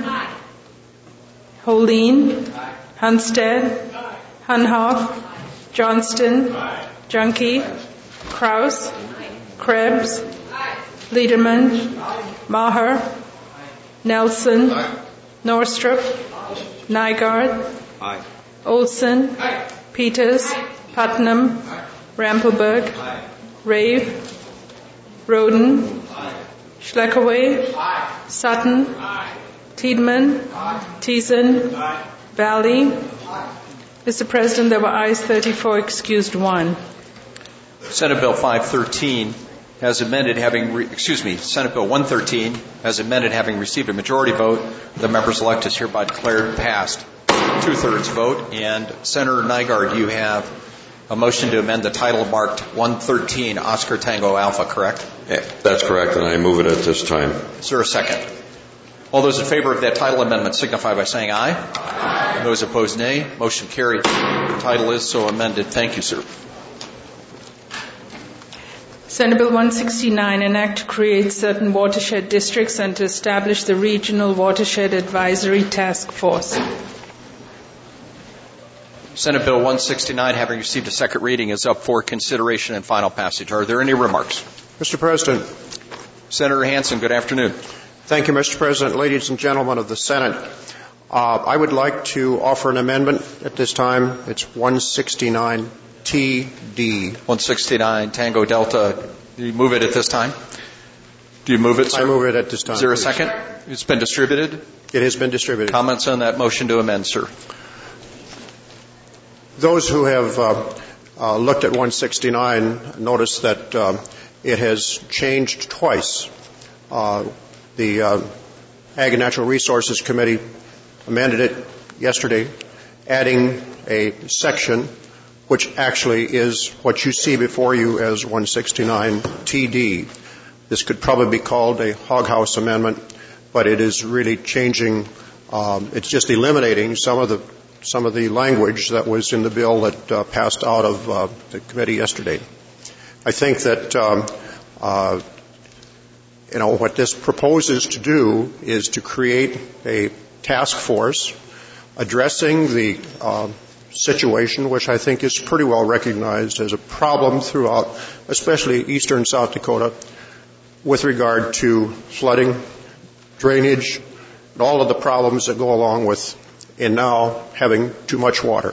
Holeen. Hunstead. Hunhoff. Johnston. Junkie. Kraus. Krebs. Liederman. Maher. Nelson. Norstrup. Nygaard. Aye. Olson. Peters. Putnam. Rampelberg. Rave. Roden. Schleckaway. Sutton. Tiedemann. Thiessen. Valley. Mister President, there were ayes thirty-four, excused one. Senate Bill five thirteen has amended, having, re- excuse me, Senate Bill one thirteen has amended, having received a majority vote. The members-elect is hereby declared passed. Two-thirds vote. And Senator Nygaard, you have a motion to amend the title marked one thirteen, Oscar Tango Alpha, correct? Yeah, that's correct, and I move it at this time. Is there a second? All those in favor of that title amendment signify by saying aye. Aye. Those opposed, nay. Motion carried. The title is so amended. Thank you, sir. Senate Bill one sixty-nine, an act to create certain watershed districts and to establish the Regional Watershed Advisory Task Force. Senate Bill one sixty-nine, having received a second reading, is up for consideration and final passage. Are there any remarks? Mister President. Senator Hanson, good afternoon. Thank you, Mister President. Ladies and gentlemen of the Senate, uh, I would like to offer an amendment at this time. It's one sixty-nine T D. one sixty-nine Tango Delta. Do you move it at this time? Do you move it, sir? I move it at this time. Is there a please. second? It's been distributed? It has been distributed. Comments on that motion to amend, sir? Those who have uh, uh, looked at one sixty-nine notice that uh, it has changed twice. Uh, the uh, Ag and Natural Resources Committee amended it yesterday, adding a section which actually is what you see before you as one sixty-nine T D. This could probably be called a hog house amendment, but it is really changing, um, it's just eliminating some of the some of the language that was in the bill that uh, passed out of uh, the committee yesterday. I think that um, uh, you know what this proposes to do is to create a task force addressing the uh, situation, which I think is pretty well recognized as a problem throughout, especially eastern South Dakota, with regard to flooding, drainage, and all of the problems that go along with in now having too much water.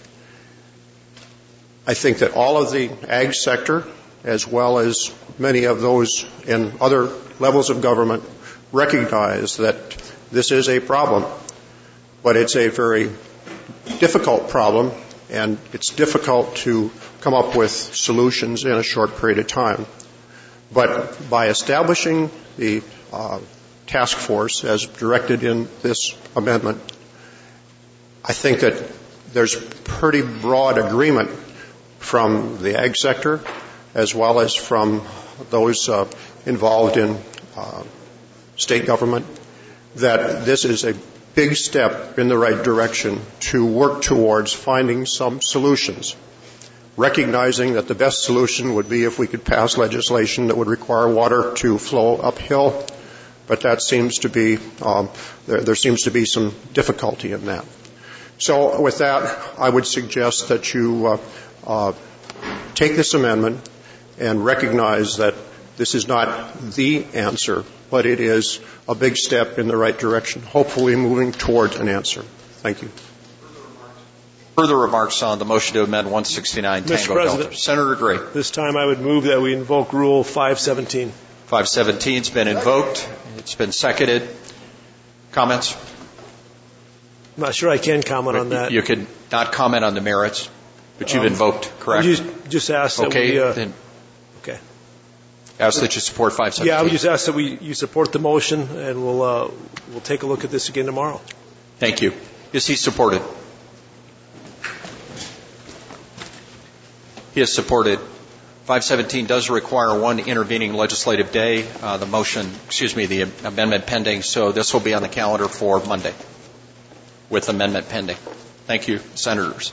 I think that all of the ag sector, as well as many of those in other levels of government, recognize that this is a problem, but it's a very difficult problem, and it's difficult to come up with solutions in a short period of time. But by establishing the uh, task force as directed in this amendment. I think that there's pretty broad agreement from the ag sector as well as from those uh, involved in uh, state government that this is a big step in the right direction to work towards finding some solutions, recognizing that the best solution would be if we could pass legislation that would require water to flow uphill, but that seems to be, um, there, there seems to be some difficulty in that. So with that, I would suggest that you uh, uh, take this amendment and recognize that this is not the answer, but it is a big step in the right direction, hopefully moving toward an answer. Thank you. Further remarks on the motion to amend one sixty-nine Tango Mister President, Delta. Senator Gray. This time I would move that we invoke Rule five seventeen. five seventeen has been invoked. It's been seconded. Comments? I'm not sure I can comment on that. You could not comment on the merits, but you've Um, invoked, correct? Just, just ask that okay, we... Uh, then okay. Ask that you support five seventeen. Yeah, I would just ask that we, you support the motion, and we'll, uh, we'll take a look at this again tomorrow. Thank you. Is he supported? He is supported. five seventeen does require one intervening legislative day. Uh, the motion, excuse me, the amendment pending, so this will be on the calendar for Monday with amendment pending. Thank you, Senators.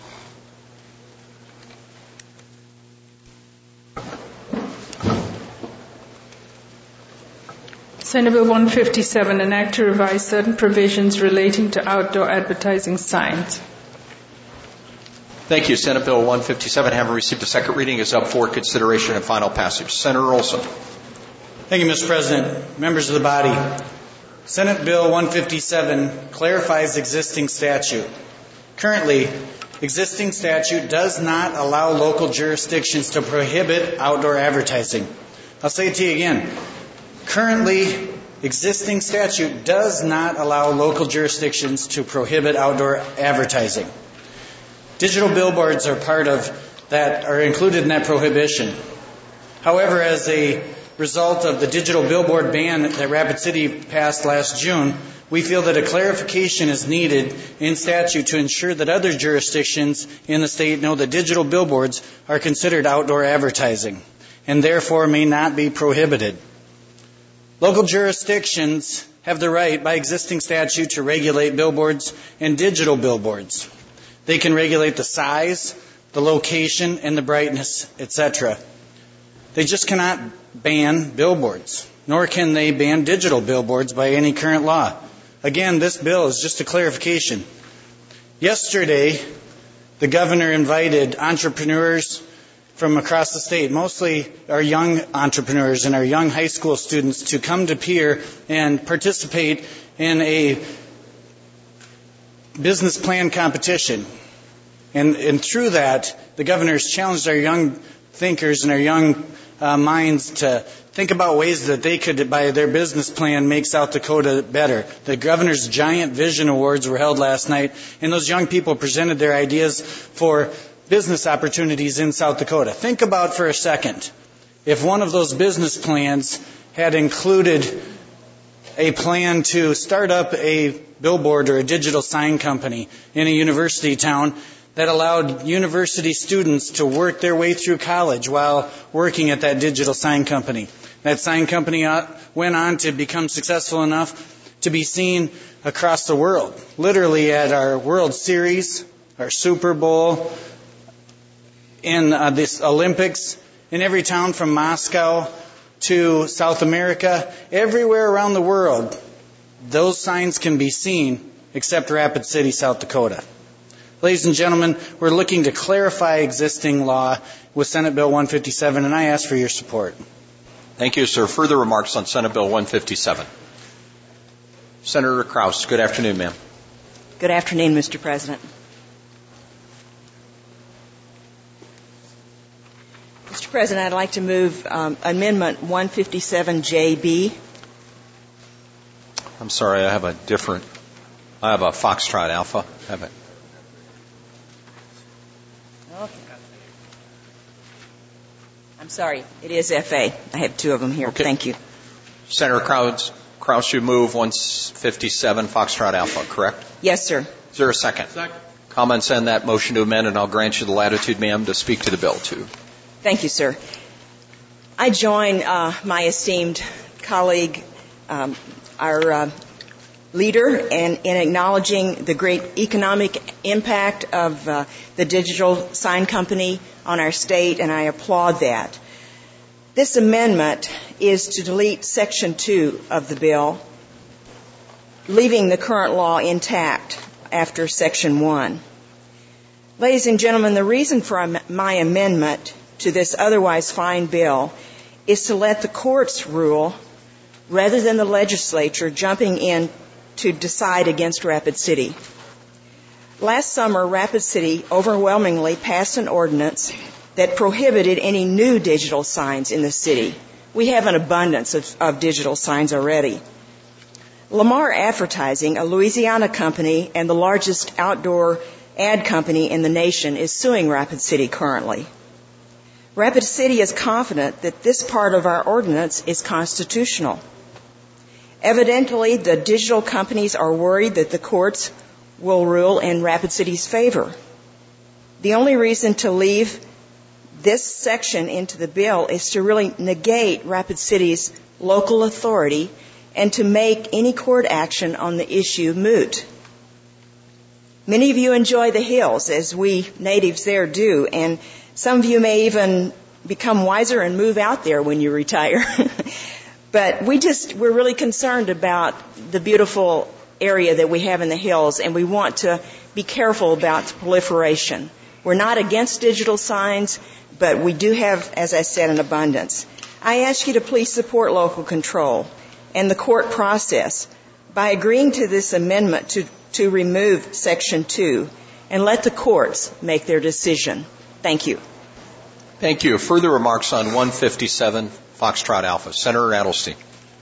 Senate Bill one fifty-seven, an act to revise certain provisions relating to outdoor advertising signs. Thank you. Senate Bill one fifty-seven, having received a second reading, is up for consideration and final passage. Senator Olson. Thank you, Mister President. Members of the body. Senate Bill one fifty-seven clarifies existing statute. Currently, existing statute does not allow local jurisdictions to prohibit outdoor advertising. I'll say it to you again. Currently, existing statute does not allow local jurisdictions to prohibit outdoor advertising. Digital billboards are part of that, are included in that prohibition. However, as a result of the digital billboard ban that Rapid City passed last June, we feel that a clarification is needed in statute to ensure that other jurisdictions in the state know that digital billboards are considered outdoor advertising and therefore may not be prohibited. Local jurisdictions have the right by existing statute to regulate billboards and digital billboards. They can regulate the size, the location, and the brightness, et cetera. They just cannot ban billboards, nor can they ban digital billboards by any current law. Again, this bill is just a clarification. Yesterday, the governor invited entrepreneurs from across the state, mostly our young entrepreneurs and our young high school students, to come to Pierre and participate in a business plan competition. And, and through that, the governor's challenged our young thinkers and our young uh, minds to think about ways that they could, by their business plan, make South Dakota better. The governor's giant vision awards were held last night, and those young people presented their ideas for business opportunities in South Dakota. Think about for a second if one of those business plans had included a plan to start up a billboard or a digital sign company in a university town that allowed university students to work their way through college while working at that digital sign company. That sign company went on to become successful enough to be seen across the world, literally at our World Series, our Super Bowl, in uh, this Olympics, in every town from Moscow to South America, everywhere around the world, those signs can be seen except Rapid City, South Dakota. Ladies and gentlemen, we're looking to clarify existing law with Senate Bill one fifty-seven, and I ask for your support. Thank you, sir. Further remarks on Senate Bill one fifty-seven. Senator Kraus, good afternoon, ma'am. Good afternoon, Mister President. Mister President, I'd like to move um, Amendment one fifty-seven J B. I'm sorry, I have a different, I have a Foxtrot Alpha. I have it. Okay. I'm sorry, it is F A. I have two of them here. Okay. Thank you. Senator Kraus, Kraus, you move one fifty-seven Foxtrot Alpha, correct? Yes, sir. Is there a second? Second. Comments on that motion to amend, and I'll grant you the latitude, ma'am, to speak to the bill, too. Thank you, sir. I join uh, my esteemed colleague, um, our uh, leader, in, in acknowledging the great economic impact of uh, the digital sign company on our state, and I applaud that. This amendment is to delete Section two of the bill, leaving the current law intact after Section one. Ladies and gentlemen, the reason for my amendment to this otherwise fine bill is to let the courts rule rather than the legislature jumping in to decide against Rapid City. Last summer, Rapid City overwhelmingly passed an ordinance that prohibited any new digital signs in the city. We have an abundance of, of digital signs already. Lamar Advertising, a Louisiana company and the largest outdoor ad company in the nation, is suing Rapid City currently. Rapid City is confident that this part of our ordinance is constitutional. Evidently, the digital companies are worried that the courts will rule in Rapid City's favor. The only reason to leave this section into the bill is to really negate Rapid City's local authority and to make any court action on the issue moot. Many of you enjoy the hills, as we natives there do, and some of you may even become wiser and move out there when you retire. But we just, we're really concerned about the beautiful area that we have in the hills, and we want to be careful about the proliferation. We're not against digital signs, but we do have, as I said, an abundance. I ask you to please support local control and the court process by agreeing to this amendment to, to remove Section two and let the courts make their decision. Thank you. Thank you. Further remarks on one fifty-seven Foxtrot Alpha. Senator Adelstein.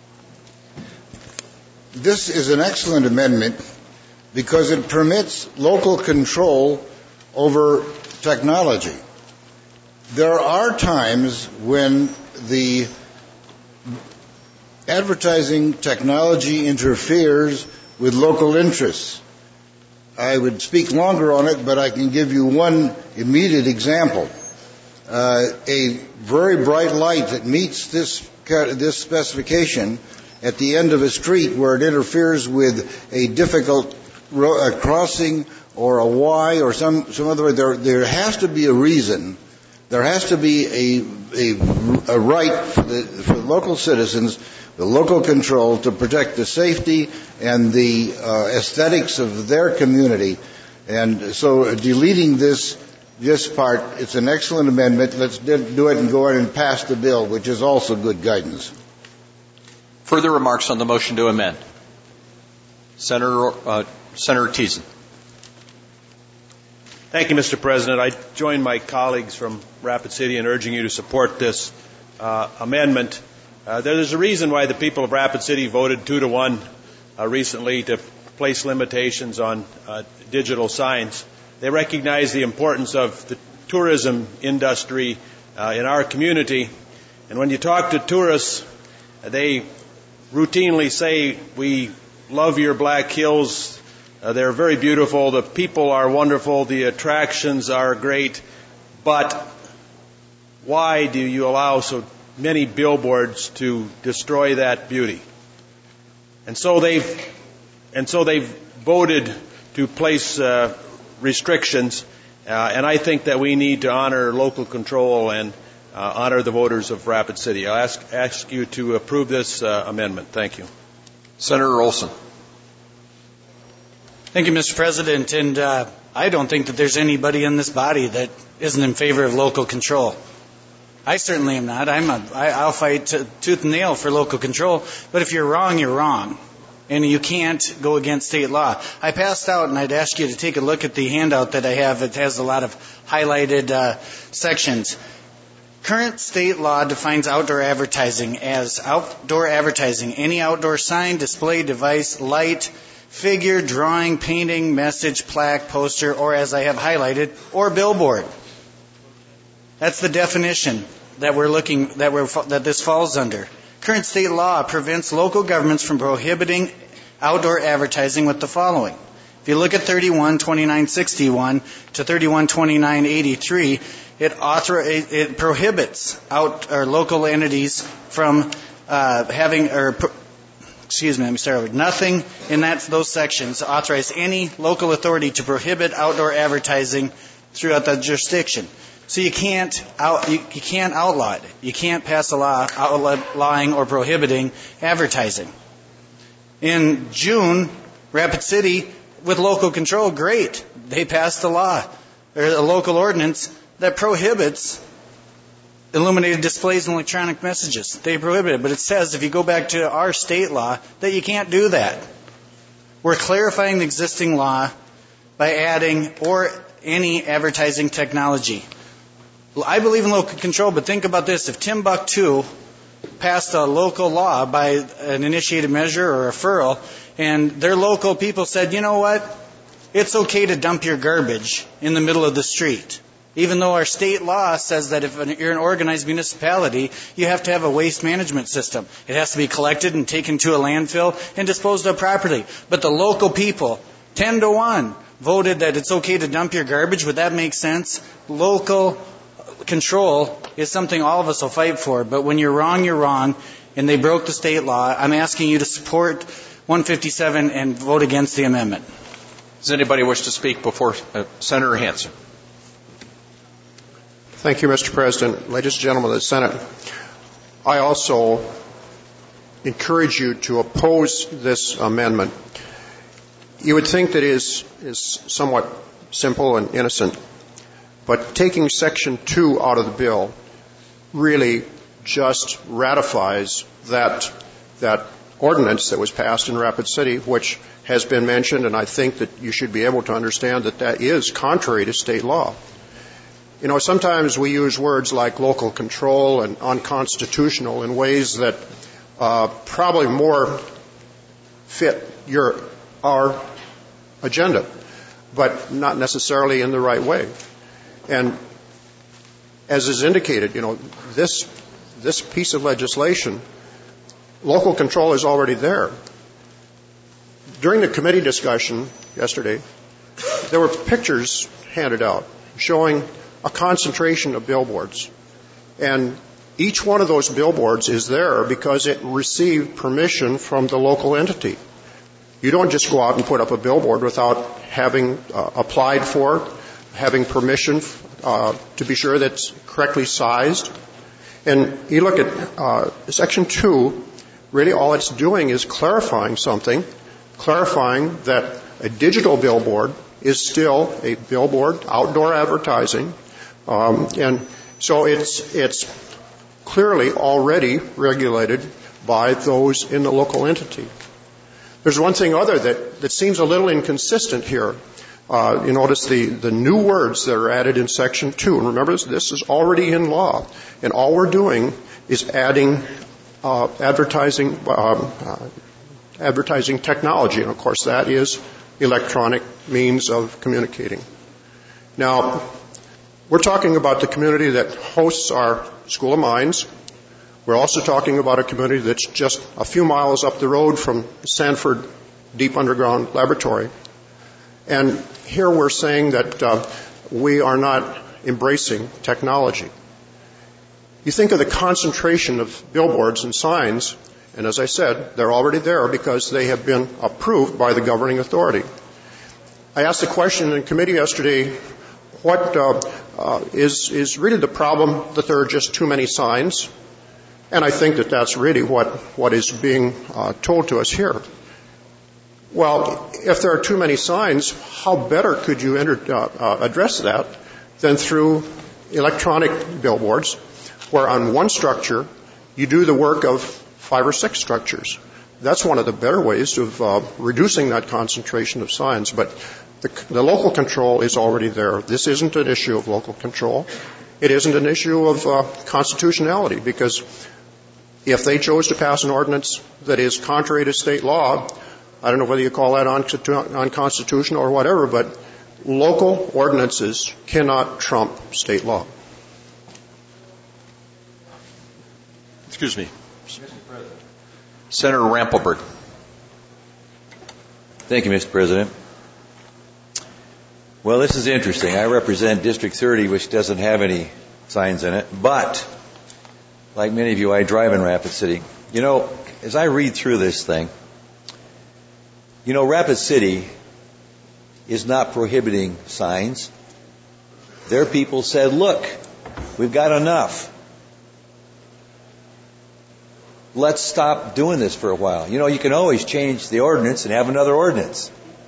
This is an excellent amendment because it permits local control over technology. There are times when the advertising technology interferes with local interests. I would speak longer on it, but I can give you one immediate example. Uh, a very bright light that meets this, this specification at the end of a street where it interferes with a difficult ro- a crossing or a Y or some, some other way. There, there has to be a reason. There has to be a, a, a right for the, for the local citizens, the local control to protect the safety and the uh, aesthetics of their community. And so deleting this this part, it's an excellent amendment. Let's do it and go ahead and pass the bill, which is also good guidance. Further remarks on the motion to amend. Senator, uh, Senator Thiessen. Thank you, Mister President. I join my colleagues from Rapid City in urging you to support this uh, amendment. Uh, there's a reason why the people of Rapid City voted two to one uh, recently to place limitations on uh, digital signs. They recognize the importance of the tourism industry uh, in our community. And when you talk to tourists, they routinely say, we love your Black Hills. Uh, they're very beautiful. The people are wonderful. The attractions are great. But why do you allow so many billboards to destroy that beauty? And so they've, and so they've voted to place uh, restrictions, uh, and I think that we need to honor local control and uh, honor the voters of Rapid City. I'll ask, ask you to approve this uh, amendment. Thank you. Senator Olson. Thank you, Mister President. And uh, I don't think that there's anybody in this body that isn't in favor of local control. I certainly am not. I'm a, I, I'll fight to, tooth and nail for local control. But if you're wrong, you're wrong. And you can't go against state law. I passed out, and I'd ask you to take a look at the handout that I have. It has a lot of highlighted uh, sections. Current state law defines outdoor advertising as outdoor advertising, any outdoor sign, display, device, light, figure, drawing, painting, message, plaque, poster, or as I have highlighted, or billboard. That's the definition that we're looking that we're that this falls under. Current state law prevents local governments from prohibiting outdoor advertising with the following. If you look at thirty-one twenty-nine sixty-one to thirty-one twenty-nine eighty-three, it, author, it, it prohibits out or local entities from uh, having, or excuse me, let me start over. Nothing in that those sections authorize any local authority to prohibit outdoor advertising throughout the jurisdiction. So you can't out, you, you can't outlaw it. You can't pass a law outlawing or prohibiting advertising. In June, Rapid City, with local control, great. They passed a law, or a local ordinance, that prohibits illuminated displays and electronic messages. They prohibit it, but it says, if you go back to our state law, that you can't do that. We're clarifying the existing law by adding or any advertising technology. I believe in local control, but think about this. If Timbuktu passed a local law by an initiated measure or referral, and their local people said, you know what, it's okay to dump your garbage in the middle of the street. Even though our state law says that if you're an organized municipality, you have to have a waste management system. It has to be collected and taken to a landfill and disposed of properly. But the local people, ten to one, voted that it's okay to dump your garbage. Would that make sense? Local control is something all of us will fight for. But when you're wrong, you're wrong. And they broke the state law. I'm asking you to support one fifty-seven and vote against the amendment. Does anybody wish to speak before uh, Senator Hansen? Thank you, Mister President. Ladies and gentlemen of the Senate, I also encourage you to oppose this amendment. You would think that it is, is somewhat simple and innocent, but taking Section two out of the bill really just ratifies that, that ordinance that was passed in Rapid City, which has been mentioned, and I think that you should be able to understand that that is contrary to state law. You know, sometimes we use words like local control and unconstitutional in ways that uh, probably more fit your our agenda, but not necessarily in the right way. And as is indicated, you know, this this piece of legislation, local control is already there. During the committee discussion yesterday, there were pictures handed out showing a concentration of billboards. And each one of those billboards is there because it received permission from the local entity. You don't just go out and put up a billboard without having uh, applied for it, having permission uh, to be sure that it's correctly sized. And you look at uh, Section two, really all it's doing is clarifying something, clarifying that a digital billboard is still a billboard, outdoor advertising, Um, and so it's, it's clearly already regulated by those in the local entity. There's one thing other that, that seems a little inconsistent here. Uh, you notice the, the new words that are added in Section two. And remember, this, this is already in law. And all we're doing is adding uh, advertising, um, uh, advertising technology. And, of course, that is electronic means of communicating. Now, we're talking about the community that hosts our School of Mines. We're also talking about a community that's just a few miles up the road from Sanford Deep Underground Laboratory. And here we're saying that uh, we are not embracing technology. You think of the concentration of billboards and signs, and as I said, they're already there because they have been approved by the governing authority. I asked a question in committee yesterday, what uh, uh, is, is really the problem that there are just too many signs? And I think that that's really what, what is being uh, told to us here. Well, if there are too many signs, how better could you enter, uh, uh, address that than through electronic billboards, where on one structure you do the work of five or six structures? That's one of the better ways of uh, reducing that concentration of signs. But The, the local control is already there. This isn't an issue of local control. It isn't an issue of uh, constitutionality, because if they chose to pass an ordinance that is contrary to state law, I don't know whether you call that unconstitutional or whatever, but local ordinances cannot trump state law. Excuse me. Mister Senator Rampelberg. Thank you, Mister President. Well, this is interesting. I represent District thirty, which doesn't have any signs in it, but like many of you, I drive in Rapid City. You know, as I read through this thing, you know, Rapid City is not prohibiting signs. Their people said, look, we've got enough. Let's stop doing this for a while. You know, you can always change the ordinance and have another ordinance.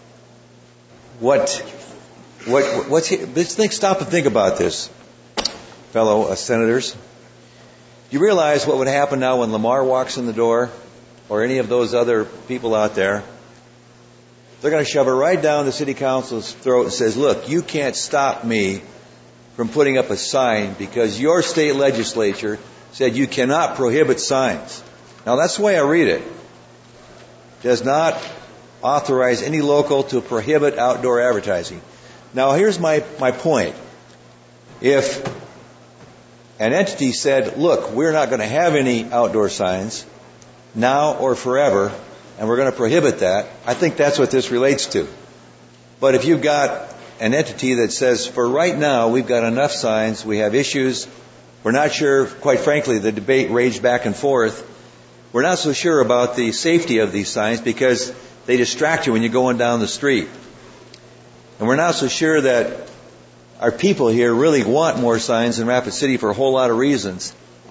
What, what, what's, let's think, stop and think about this, fellow uh, senators. You realize what would happen now when Lamar walks in the door, or any of those other people out there? They're going to shove it right down the city council's throat and says, look, you can't stop me from putting up a sign because your state legislature said you cannot prohibit signs. Now, that's the way I read it. Does not authorize any local to prohibit outdoor advertising. Now, here's my, my point. If an entity said, look, we're not going to have any outdoor signs now or forever, and we're going to prohibit that, I think that's what this relates to. But if you've got an entity that says, for right now, we've got enough signs, we have issues, we're not sure, quite frankly, the debate raged back and forth, we're not so sure about the safety of these signs because they distract you when you're going down the street. And we're not so sure that our people here really want more signs in Rapid City for a whole lot of reasons.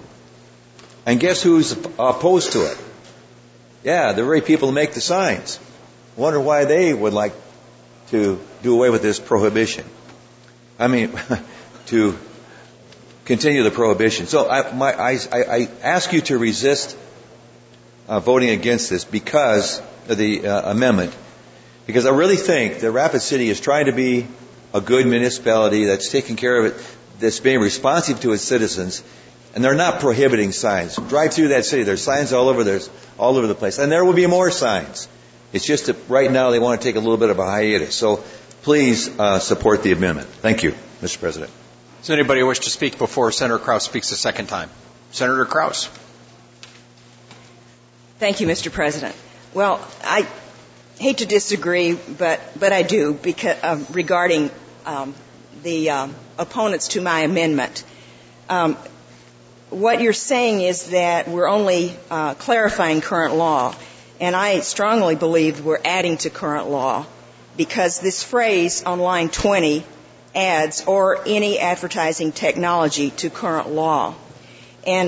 And guess who's opposed to it? Yeah, the very people who make the signs. Wonder why they would like to do away with this prohibition. I mean, to continue the prohibition. So I, my, I, I ask you to resist uh, voting against this because of the uh, amendment. Because I really think that Rapid City is trying to be a good municipality that's taking care of it, that's being responsive to its citizens. And they're not prohibiting signs. Drive through that city. There's signs all over. There's all over the place. And there will be more signs. It's just that right now they want to take a little bit of a hiatus. So please uh, support the amendment. Thank you, Mister President. Does anybody wish to speak before Senator Kraus speaks a second time? Senator Kraus. Thank you, Mister President. Well, I hate to disagree, but, but I do because, uh, regarding um, the um, opponents to my amendment. Um, What you're saying is that we're only uh, clarifying current law, and I strongly believe we're adding to current law because this phrase on line twenty adds or any advertising technology to current law. And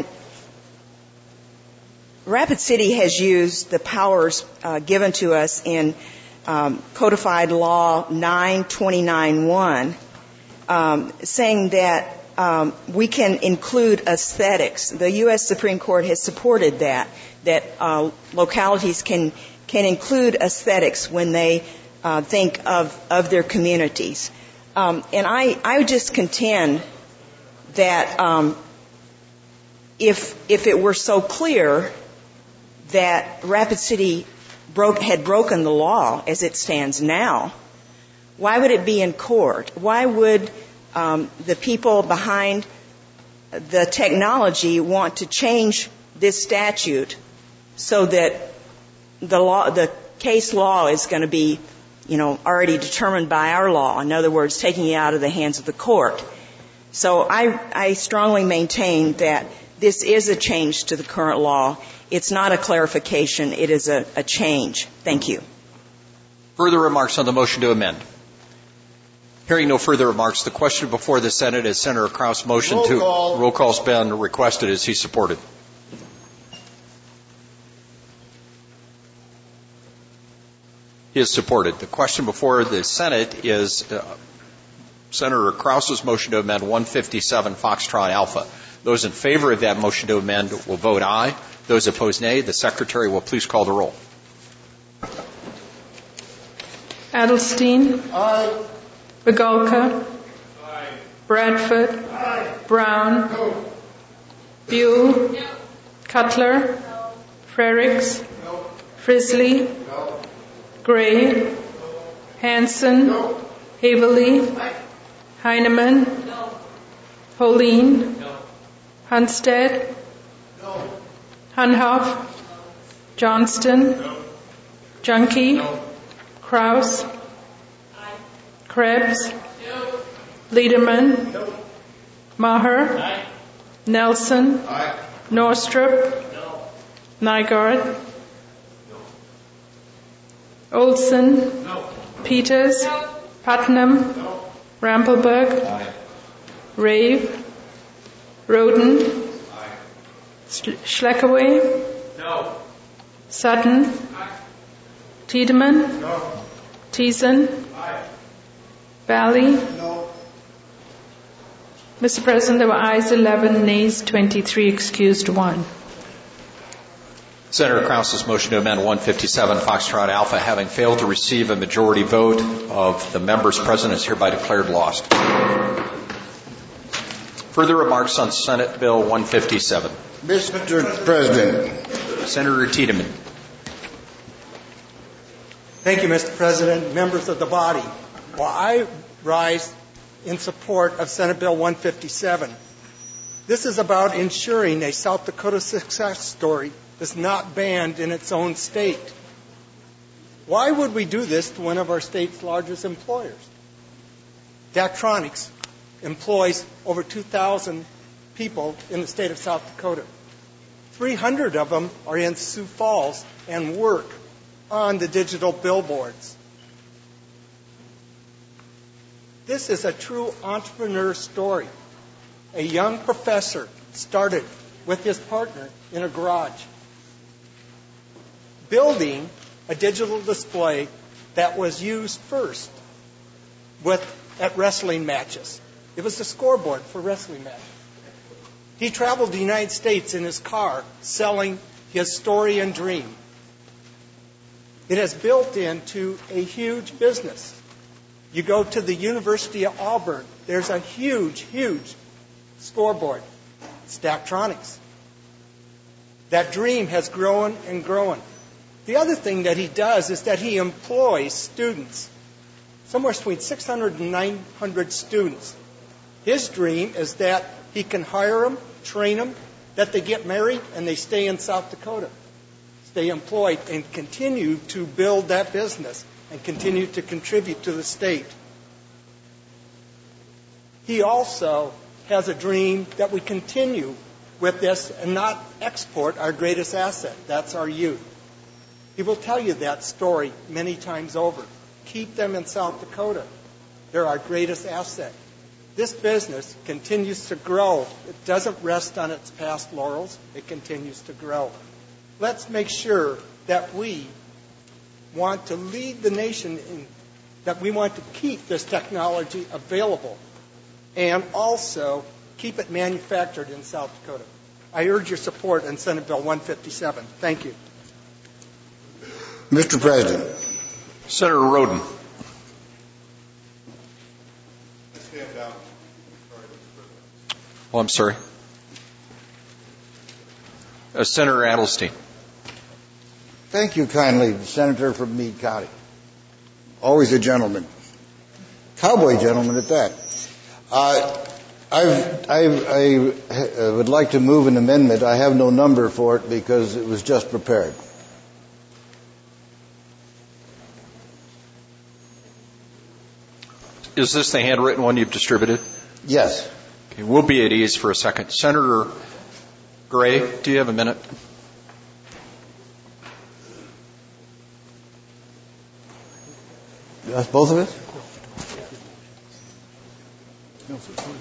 Rapid City has used the powers uh, given to us in um, Codified Law nine twenty-nine one, um, saying that Um, we can include aesthetics. The U S Supreme Court has supported that, that uh, localities can can include aesthetics when they uh, think of, of their communities. Um, and I, I would just contend that um, if if it were so clear that Rapid City broke, had broken the law as it stands now, why would it be in court? Why would Um, the people behind the technology want to change this statute so that the law, the case law is going to be, you know, already determined by our law. In other words, taking it out of the hands of the court. So I, I strongly maintain that this is a change to the current law. It's not a clarification. It is a, a change. Thank you. Further remarks on the motion to amend? Hearing no further remarks, the question before the Senate is Senator Kraus' motion roll to call. roll call's been requested. Is he supported? He is supported. The question before the Senate is uh, Senator Kraus' motion to amend one fifty-seven Foxtrot Alpha. Those in favor of that motion to amend will vote aye. Those opposed, nay. The Secretary will please call the roll. Adelstein. Aye. Begalka. Aye. Bradford. Aye. Brown. No. Buell. No. Cutler. No. Frericks. No. Frisley. No. Gray. No. Hanson. No. Haverly. Aye. Heineman. No. Pauline. No. Hunstead. No. Hunhoff. No. Johnston. No. Junkie. No. Kraus. Aye. Krebs. No. Liederman. No. Maher. Aye. Nelson. Aye. Norstrup. No. Nygaard. No. Olson. No. Peters. No. Putnam. No. Rampelberg. Aye. Rave. Roden. Aye. Schleckaway. No. Sutton. Aye. Tiedemann. No. Thiessen. Aye. Valley. No. Mister President, there were ayes eleven, nays twenty-three, excused one. Senator Krause's motion to amend one fifty-seven Foxtrot Alpha, having failed to receive a majority vote of the members present, is hereby declared lost. Further remarks on Senate Bill one fifty-seven. Mister President. Senator Tiedemann. Thank you, Mister President, members of the body. While I rise in support of Senate Bill one fifty-seven, this is about ensuring a South Dakota success story is not banned in its own state. Why would we do this to one of our state's largest employers? Daktronics employs over two thousand people in the state of South Dakota. three hundred of them are in Sioux Falls and work on the digital billboards. This is a true entrepreneur story. A young professor started with his partner in a garage, building a digital display that was used first with at wrestling matches. It was the scoreboard for wrestling matches. He traveled the United States in his car selling his story and dream. It has built into a huge business. You go to the University of Auburn, there's a huge, huge scoreboard. It's Daktronics. That dream has grown and grown. The other thing that he does is that he employs students, somewhere between six hundred and nine hundred students. His dream is that he can hire them, train them, that they get married and they stay in South Dakota, stay employed, and continue to build that business and continue to contribute to the state. He also has a dream that we continue with this and not export our greatest asset. That's our youth. He will tell you that story many times over. Keep them in South Dakota. They're our greatest asset. This business continues to grow. It doesn't rest on its past laurels. It continues to grow. Let's make sure that we want to lead the nation in, that we want to keep this technology available and also keep it manufactured in South Dakota. I urge your support on Senate Bill one fifty-seven. Thank you. Mister President. Senator Roden. Stand down. Oh, I'm sorry. Uh, Senator Adelstein. Thank you kindly, the Senator from Meade County. Always a gentleman. Cowboy gentleman at that. Uh, I've, I've, I would like to move an amendment. I have no number for it because it was just prepared. Is this the handwritten one you've distributed? Yes. Okay, we'll be at ease for a second. Senator Gray, do you have a minute? That's both of us? No,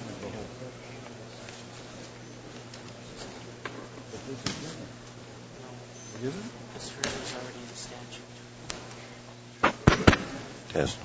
Test.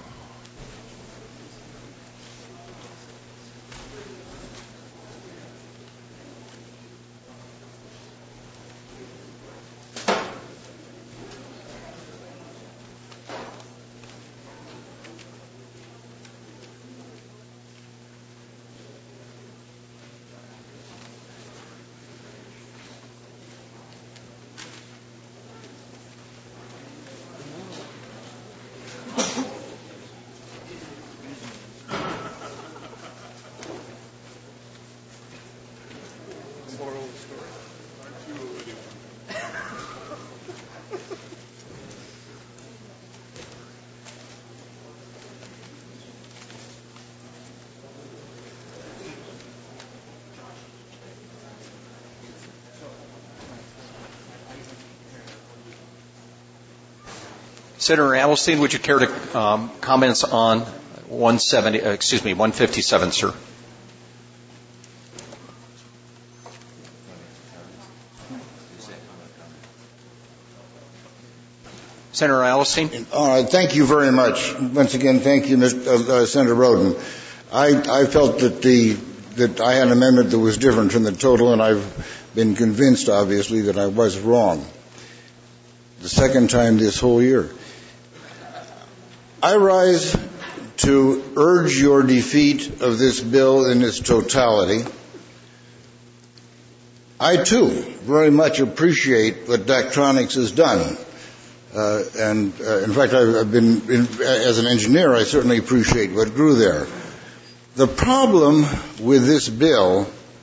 Senator Adelstein, would you care to um, comments on one seventy, uh, excuse me, one fifty-seven, sir? Senator Adelstein. Uh, thank you very much. Once again, thank you, Mister Uh, uh, Senator Roden. I, I felt that the that I had an amendment that was different from the total, and I've been convinced, obviously, that I was wrong. The second time this whole year. I rise to urge your defeat of this bill in its totality. I, too, very much appreciate what Daktronics has done. Uh, and, uh, in fact, I've, I've been, in, as an engineer, I certainly appreciate what grew there. The problem with this bill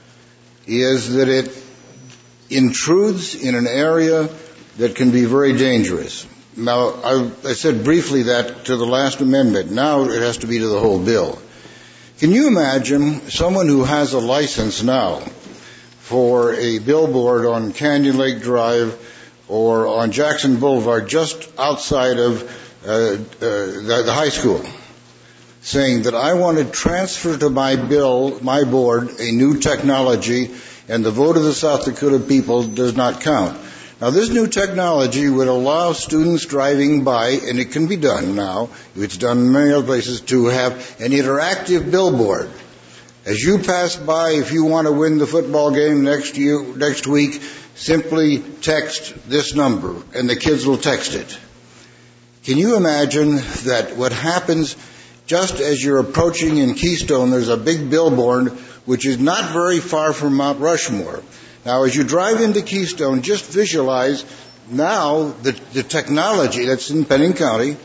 is that it intrudes in an area that can be very dangerous. Now, I, I said briefly that to the last amendment. Now it has to be to the whole bill. Can you imagine someone who has a license now for a billboard on Canyon Lake Drive or on Jackson Boulevard just outside of uh, uh, the, the high school, saying that I want to transfer to my bill, my board, a new technology, and the vote of the South Dakota people does not count. Now, this new technology would allow students driving by, and it can be done now, it's done in many other places, to have an interactive billboard. As you pass by, if you want to win the football game next year, next week, simply text this number, and the kids will text it. Can you imagine that what happens just as you're approaching in Keystone, there's a big billboard which is not very far from Mount Rushmore. Now, as you drive into Keystone, just visualize now the, the technology that's in Penning County.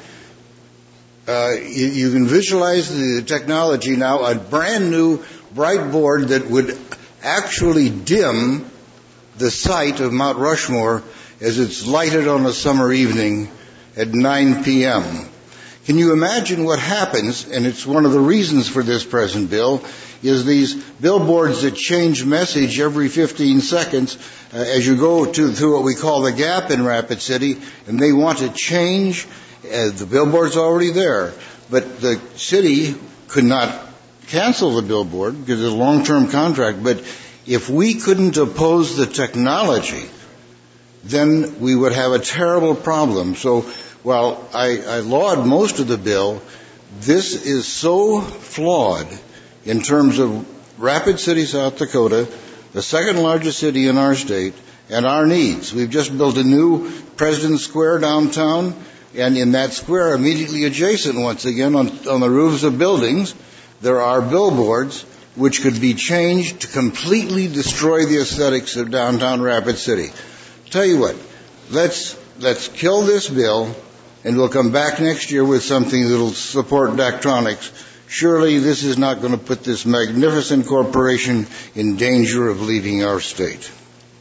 Uh, you, you can visualize the technology now, a brand new bright board that would actually dim the sight of Mount Rushmore as it's lighted on a summer evening at nine p.m. Can you imagine what happens, and it's one of the reasons for this present bill, is these billboards that change message every fifteen seconds uh, as you go to through what we call the gap in Rapid City, and they want to change. Uh, the billboard's already there, but the city could not cancel the billboard because it's a long-term contract, but if we couldn't oppose the technology, then we would have a terrible problem. So while I, I laud most of the bill, this is so flawed in terms of Rapid City, South Dakota, the second largest city in our state, and our needs. We've just built a new President's Square downtown, and in that square, immediately adjacent, once again, on, on the roofs of buildings, there are billboards which could be changed to completely destroy the aesthetics of downtown Rapid City. Tell you what, let's let's kill this bill, and we'll come back next year with something that'll support Daktronics. Surely this is not going to put this magnificent corporation in danger of leaving our state.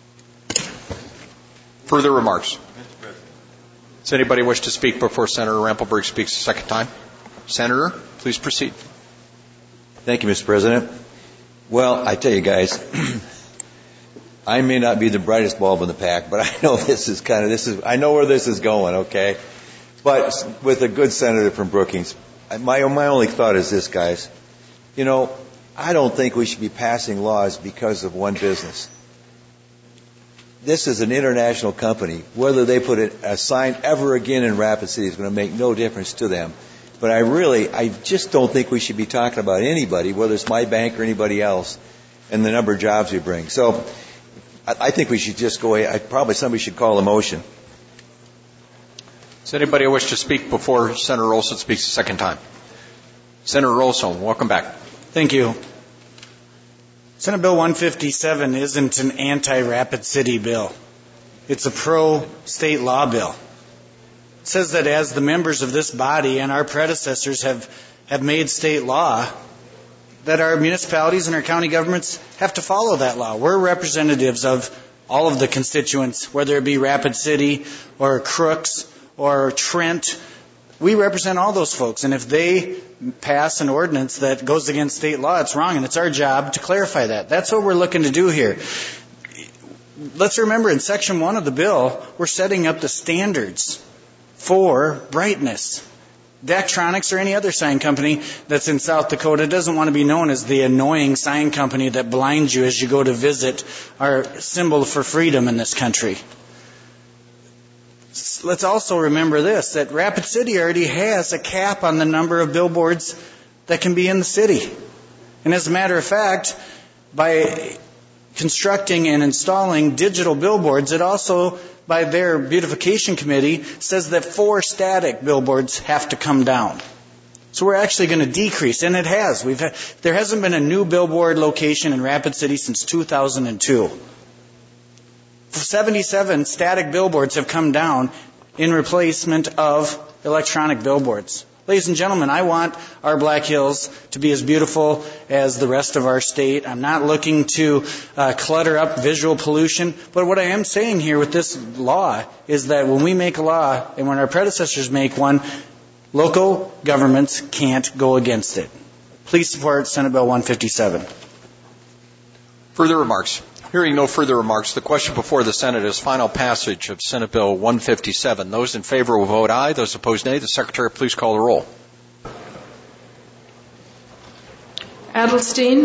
Further remarks? Does anybody wish to speak before Senator Rampelberg speaks a second time? Senator, please proceed. Thank you, Mister President. Well, I tell you guys, I may not be the brightest bulb in the pack, but I know this is kind of, this is, I know where this is going, okay? But with a good senator from Brookings, my, my only thought is this, guys. You know, I don't think we should be passing laws because of one business. This is an international company. Whether they put a sign ever again in Rapid City is going to make no difference to them. But I really, I just don't think we should be talking about anybody, whether it's my bank or anybody else, and the number of jobs we bring. So I, I think we should just go ahead. I, probably somebody should call a motion. Does anybody wish to speak before Senator Olson speaks a second time? Senator Olson, welcome back. Thank you. Senate Bill one fifty-seven isn't an anti-Rapid City bill. It's a pro-state law bill. It says that as the members of this body and our predecessors have, have made state law, that our municipalities and our county governments have to follow that law. We're representatives of all of the constituents, whether it be Rapid City or Crooks or Trent. We represent all those folks, and if they pass an ordinance that goes against state law, it's wrong, and it's our job to clarify that. That's what we're looking to do here. Let's remember, in Section one of the bill, we're setting up the standards for brightness. Daktronics or any other sign company that's in South Dakota doesn't want to be known as the annoying sign company that blinds you as you go to visit our symbol for freedom in this country. Let's also remember this, that Rapid City already has a cap on the number of billboards that can be in the city. And as a matter of fact, by constructing and installing digital billboards, it also, by their beautification committee, says that four static billboards have to come down. So we're actually going to decrease, and it has. We've had, there hasn't been a new billboard location in Rapid City since two thousand two. seventy-seven static billboards have come down in replacement of electronic billboards. Ladies and gentlemen, I want our Black Hills to be as beautiful as the rest of our state. I'm not looking to uh, clutter up visual pollution. But what I am saying here with this law is that when we make a law and when our predecessors make one, local governments can't go against it. Please support Senate Bill one fifty-seven. Further remarks? Hearing no further remarks, the question before the Senate is final passage of Senate Bill one fifty-seven. Those in favor will vote aye. Those opposed, nay. The Secretary, please call the roll. Adelstein.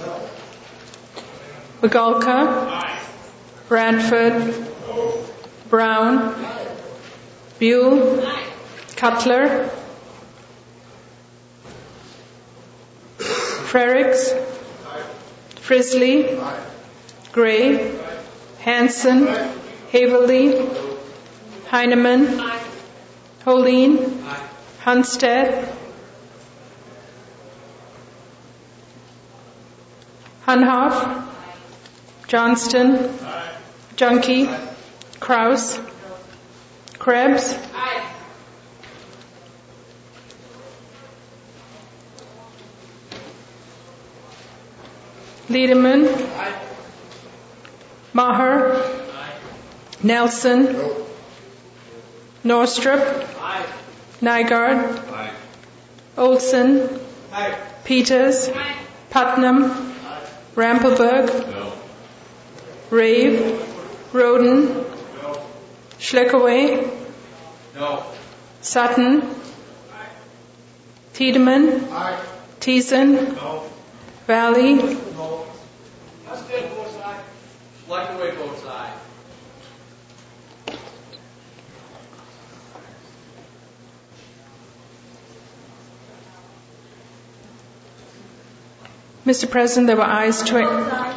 Begolka. Bradford. Brown. Buell. Cutler. Frericks. Frisley. Gray, Hanson, Haverly, Heineman, Holeen, Hunstead, Hunhoff, Johnston, Junkie, Kraus, Krebs, Lederman, Maher, Nelson, Norstrup, Nygaard, Olson, Peters, Putnam, Rampelberg, Rave, Roden, Schleckaway, Sutton, Tiedemann, Thiessen, Valley, Schleckaway votes aye. Mister President, there were ayes twenty.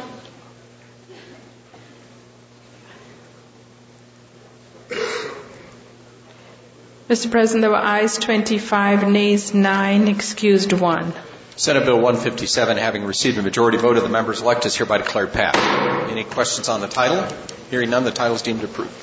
Mister President, there were ayes twenty-five, nays nine, excused one. Senate Bill one fifty-seven, having received a majority vote of the members elect, is hereby declared passed. Any questions on the title? Hearing none, the title is deemed approved.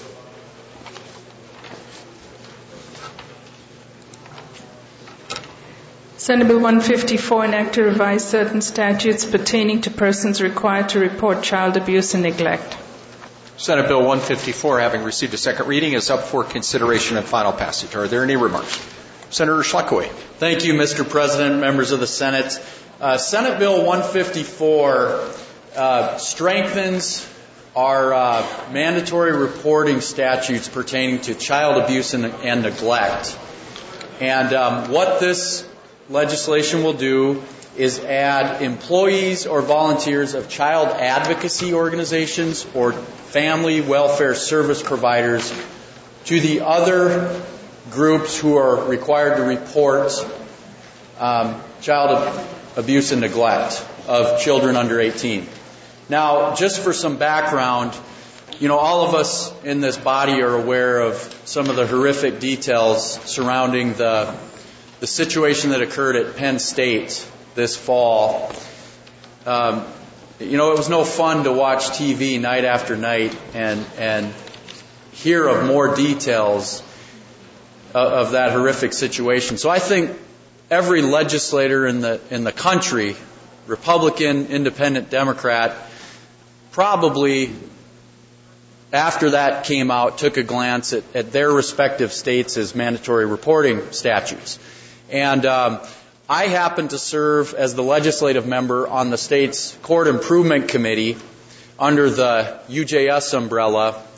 Senate Bill one fifty-four, an act to revise certain statutes pertaining to persons required to report child abuse and neglect. Senate Bill one fifty-four, having received a second reading, is up for consideration and final passage. Are there any remarks? Senator Schleckaway. Thank you, Mister President, members of the Senate. Uh, Senate Bill one fifty-four uh, strengthens our uh, mandatory reporting statutes pertaining to child abuse and, and neglect. And um, what this legislation will do is add employees or volunteers of child advocacy organizations or family welfare service providers to the other groups who are required to report um, child abuse and neglect of children under eighteen. Now, just for some background, you know, all of us in this body are aware of some of the horrific details surrounding the the situation that occurred at Penn State this fall. Um, you know, it was no fun to watch T V night after night and and hear of more details of that horrific situation. So I think every legislator in the in the country, Republican, Independent, Democrat, probably after that came out took a glance at, at their respective states' as mandatory reporting statutes. And um, I happen to serve as the legislative member on the state's Court Improvement Committee under the U J S umbrella.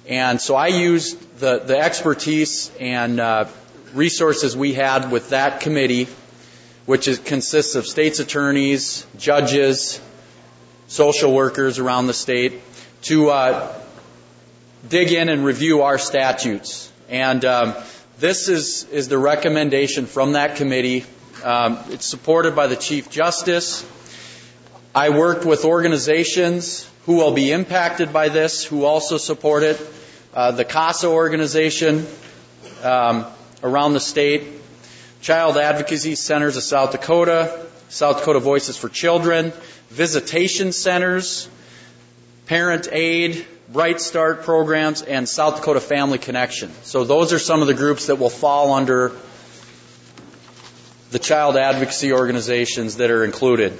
And so I used the, the expertise and uh, resources we had with that committee, which is, consists of state's attorneys, judges, social workers around the state, to uh, dig in and review our statutes. And um, this is, is the recommendation from that committee. Um, it's supported by the Chief Justice. I worked with organizations who will be impacted by this, who also support it. Uh, the CASA organization um, around the state, Child Advocacy Centers of South Dakota, South Dakota Voices for Children, visitation centers, Parent Aid, Bright Start programs, and South Dakota Family Connection. So those are some of the groups that will fall under the child advocacy organizations that are included.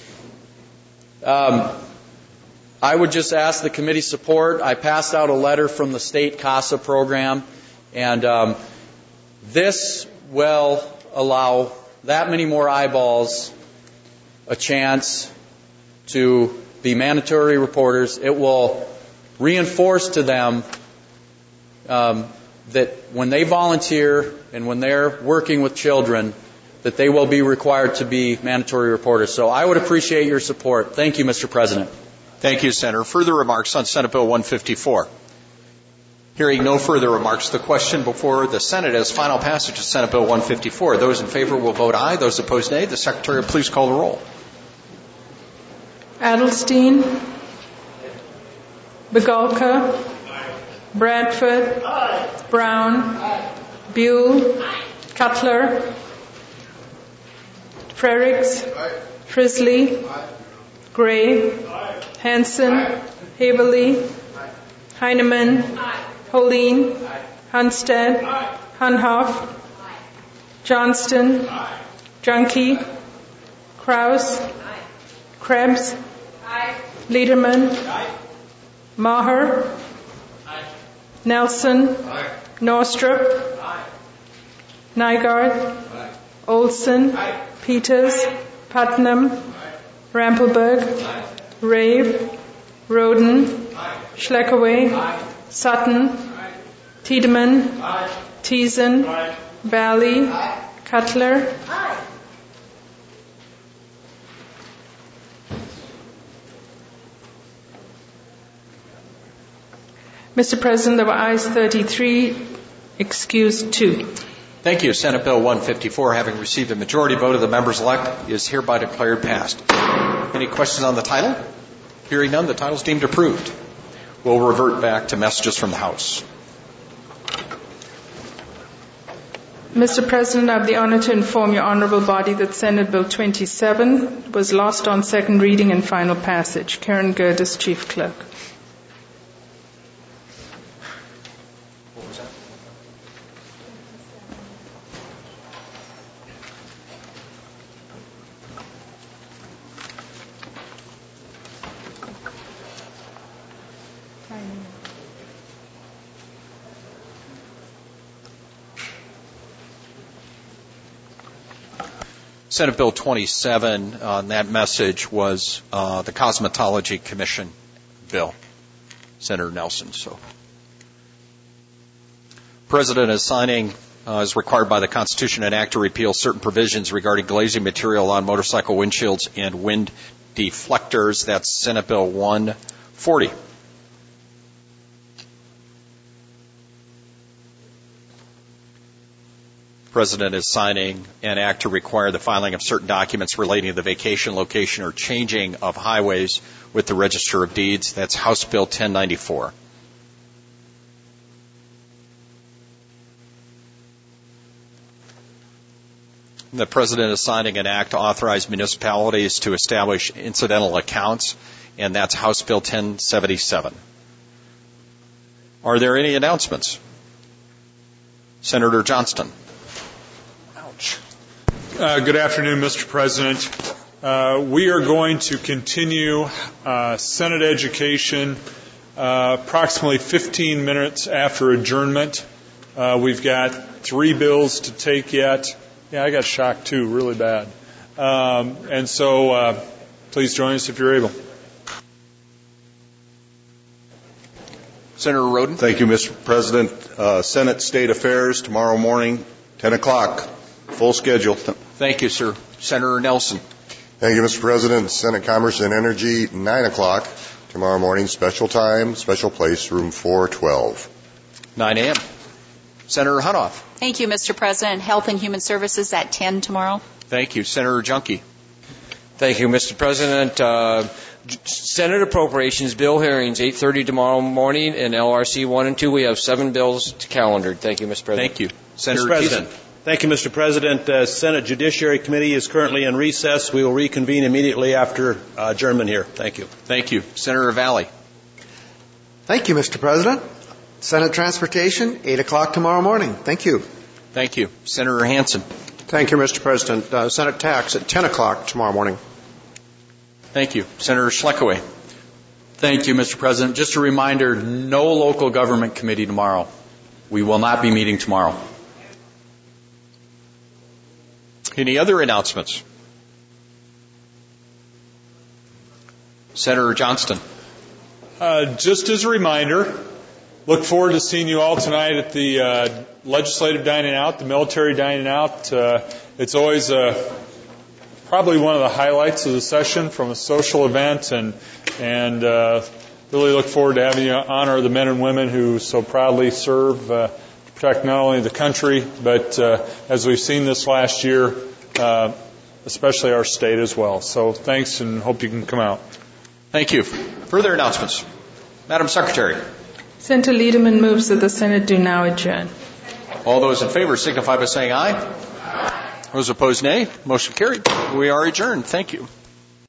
Um, I would just ask the committee support. I passed out a letter from the state CASA program, and um, this will allow that many more eyeballs a chance to be mandatory reporters. It will reinforce to them um, that when they volunteer and when they're working with children, that they will be required to be mandatory reporters. So I would appreciate your support. Thank you, Mister President. Thank you, Senator. Further remarks on Senate Bill one fifty-four? Hearing no further remarks, the question before the Senate is final passage of Senate Bill one fifty-four. Those in favor will vote aye. Those opposed, nay. The Secretary will please call the roll. Adelstein, Begolka, Bradford, Brown, Buell, Cutler, Frericks, Frisley, Gray, Hanson, Haverly, Heineman, Holeen, Hunstead, Hunhoff, Johnston, Junkie, Kraus, Krebs, Lederman, Maher, Nelson, Norstrup, Nygaard, Olson, Peters, Putnam, Rampelberg, Rave, Roden, Schleckaway, Sutton, Tiedemann, Thiessen, Valley, Cutler, Mister President, there were ayes thirty-three, excused two. Thank you. Senate Bill one fifty-four, having received a majority vote of the members elect, is hereby declared passed. Any questions on the title? Hearing none, the title is deemed approved. We'll revert back to messages from the House. Mister President, I have the honor to inform your honorable body that Senate Bill twenty-seven was lost on second reading and final passage. Karen Gerdes, Chief Clerk. Senate Bill twenty-seven on that message was uh, the Cosmetology Commission bill, Senator Nelson. So, President is signing, uh, as required by the Constitution, an act to repeal certain provisions regarding glazing material on motorcycle windshields and wind deflectors. That's Senate Bill one forty. President is signing an act to require the filing of certain documents relating to the vacation, location, or changing of highways with the Register of Deeds. That's House Bill ten ninety-four. The President is signing an act to authorize municipalities to establish incidental accounts, and that's House Bill ten seventy-seven. Are there any announcements? Senator Johnston. Uh, good afternoon, Mister President. Uh, we are going to continue uh, Senate education uh, approximately fifteen minutes after adjournment. Uh, we've got three bills to take yet. Yeah, I got shocked too, really bad. Um, and so uh, please join us if you're able. Senator Roden. Thank you, Mister President. Uh, Senate State Affairs tomorrow morning, ten o'clock. Full schedule. Thank you, sir. Senator Nelson. Thank you, Mister President. Senate Commerce and Energy, nine o'clock tomorrow morning. Special time, special place, room four twelve. nine a.m. Senator Hunoff. Thank you, Mister President. Health and Human Services at ten tomorrow. Thank you. Senator Junkie. Thank you, Mister President. Uh, Senate Appropriations Bill hearings, eight thirty tomorrow morning, and L R C one and two. We have seven bills calendared. Thank you, Mister President. Thank you. Senator Mister President. Thiessen. Thank you, Mister President. Uh, Senate Judiciary Committee is currently in recess. We will reconvene immediately after uh, adjournment here. Thank you. Thank you. Senator Valley. Thank you, Mister President. Senate Transportation, eight o'clock tomorrow morning. Thank you. Thank you. Senator Hansen. Thank you, Mister President. Uh, Senate Tax at ten o'clock tomorrow morning. Thank you. Senator Schleckaway. Thank you, Mister President. Just a reminder, no local government committee tomorrow. We will not be meeting tomorrow. Any other announcements? Senator Johnston. Uh, just as a reminder, look forward to seeing you all tonight at the uh, legislative dining out, the military dining out. Uh, it's always uh, probably one of the highlights of the session from a social event, and and uh, really look forward to having you honor the men and women who so proudly serve uh, to protect not only the country, but uh, as we've seen this last year, uh, especially our state as well. So thanks, and hope you can come out. Thank you. Further announcements. Madam Secretary. Senator Liederman moves that the Senate do now adjourn. All those in favor signify by saying aye. Those opposed, nay. Motion carried. We are adjourned. Thank you.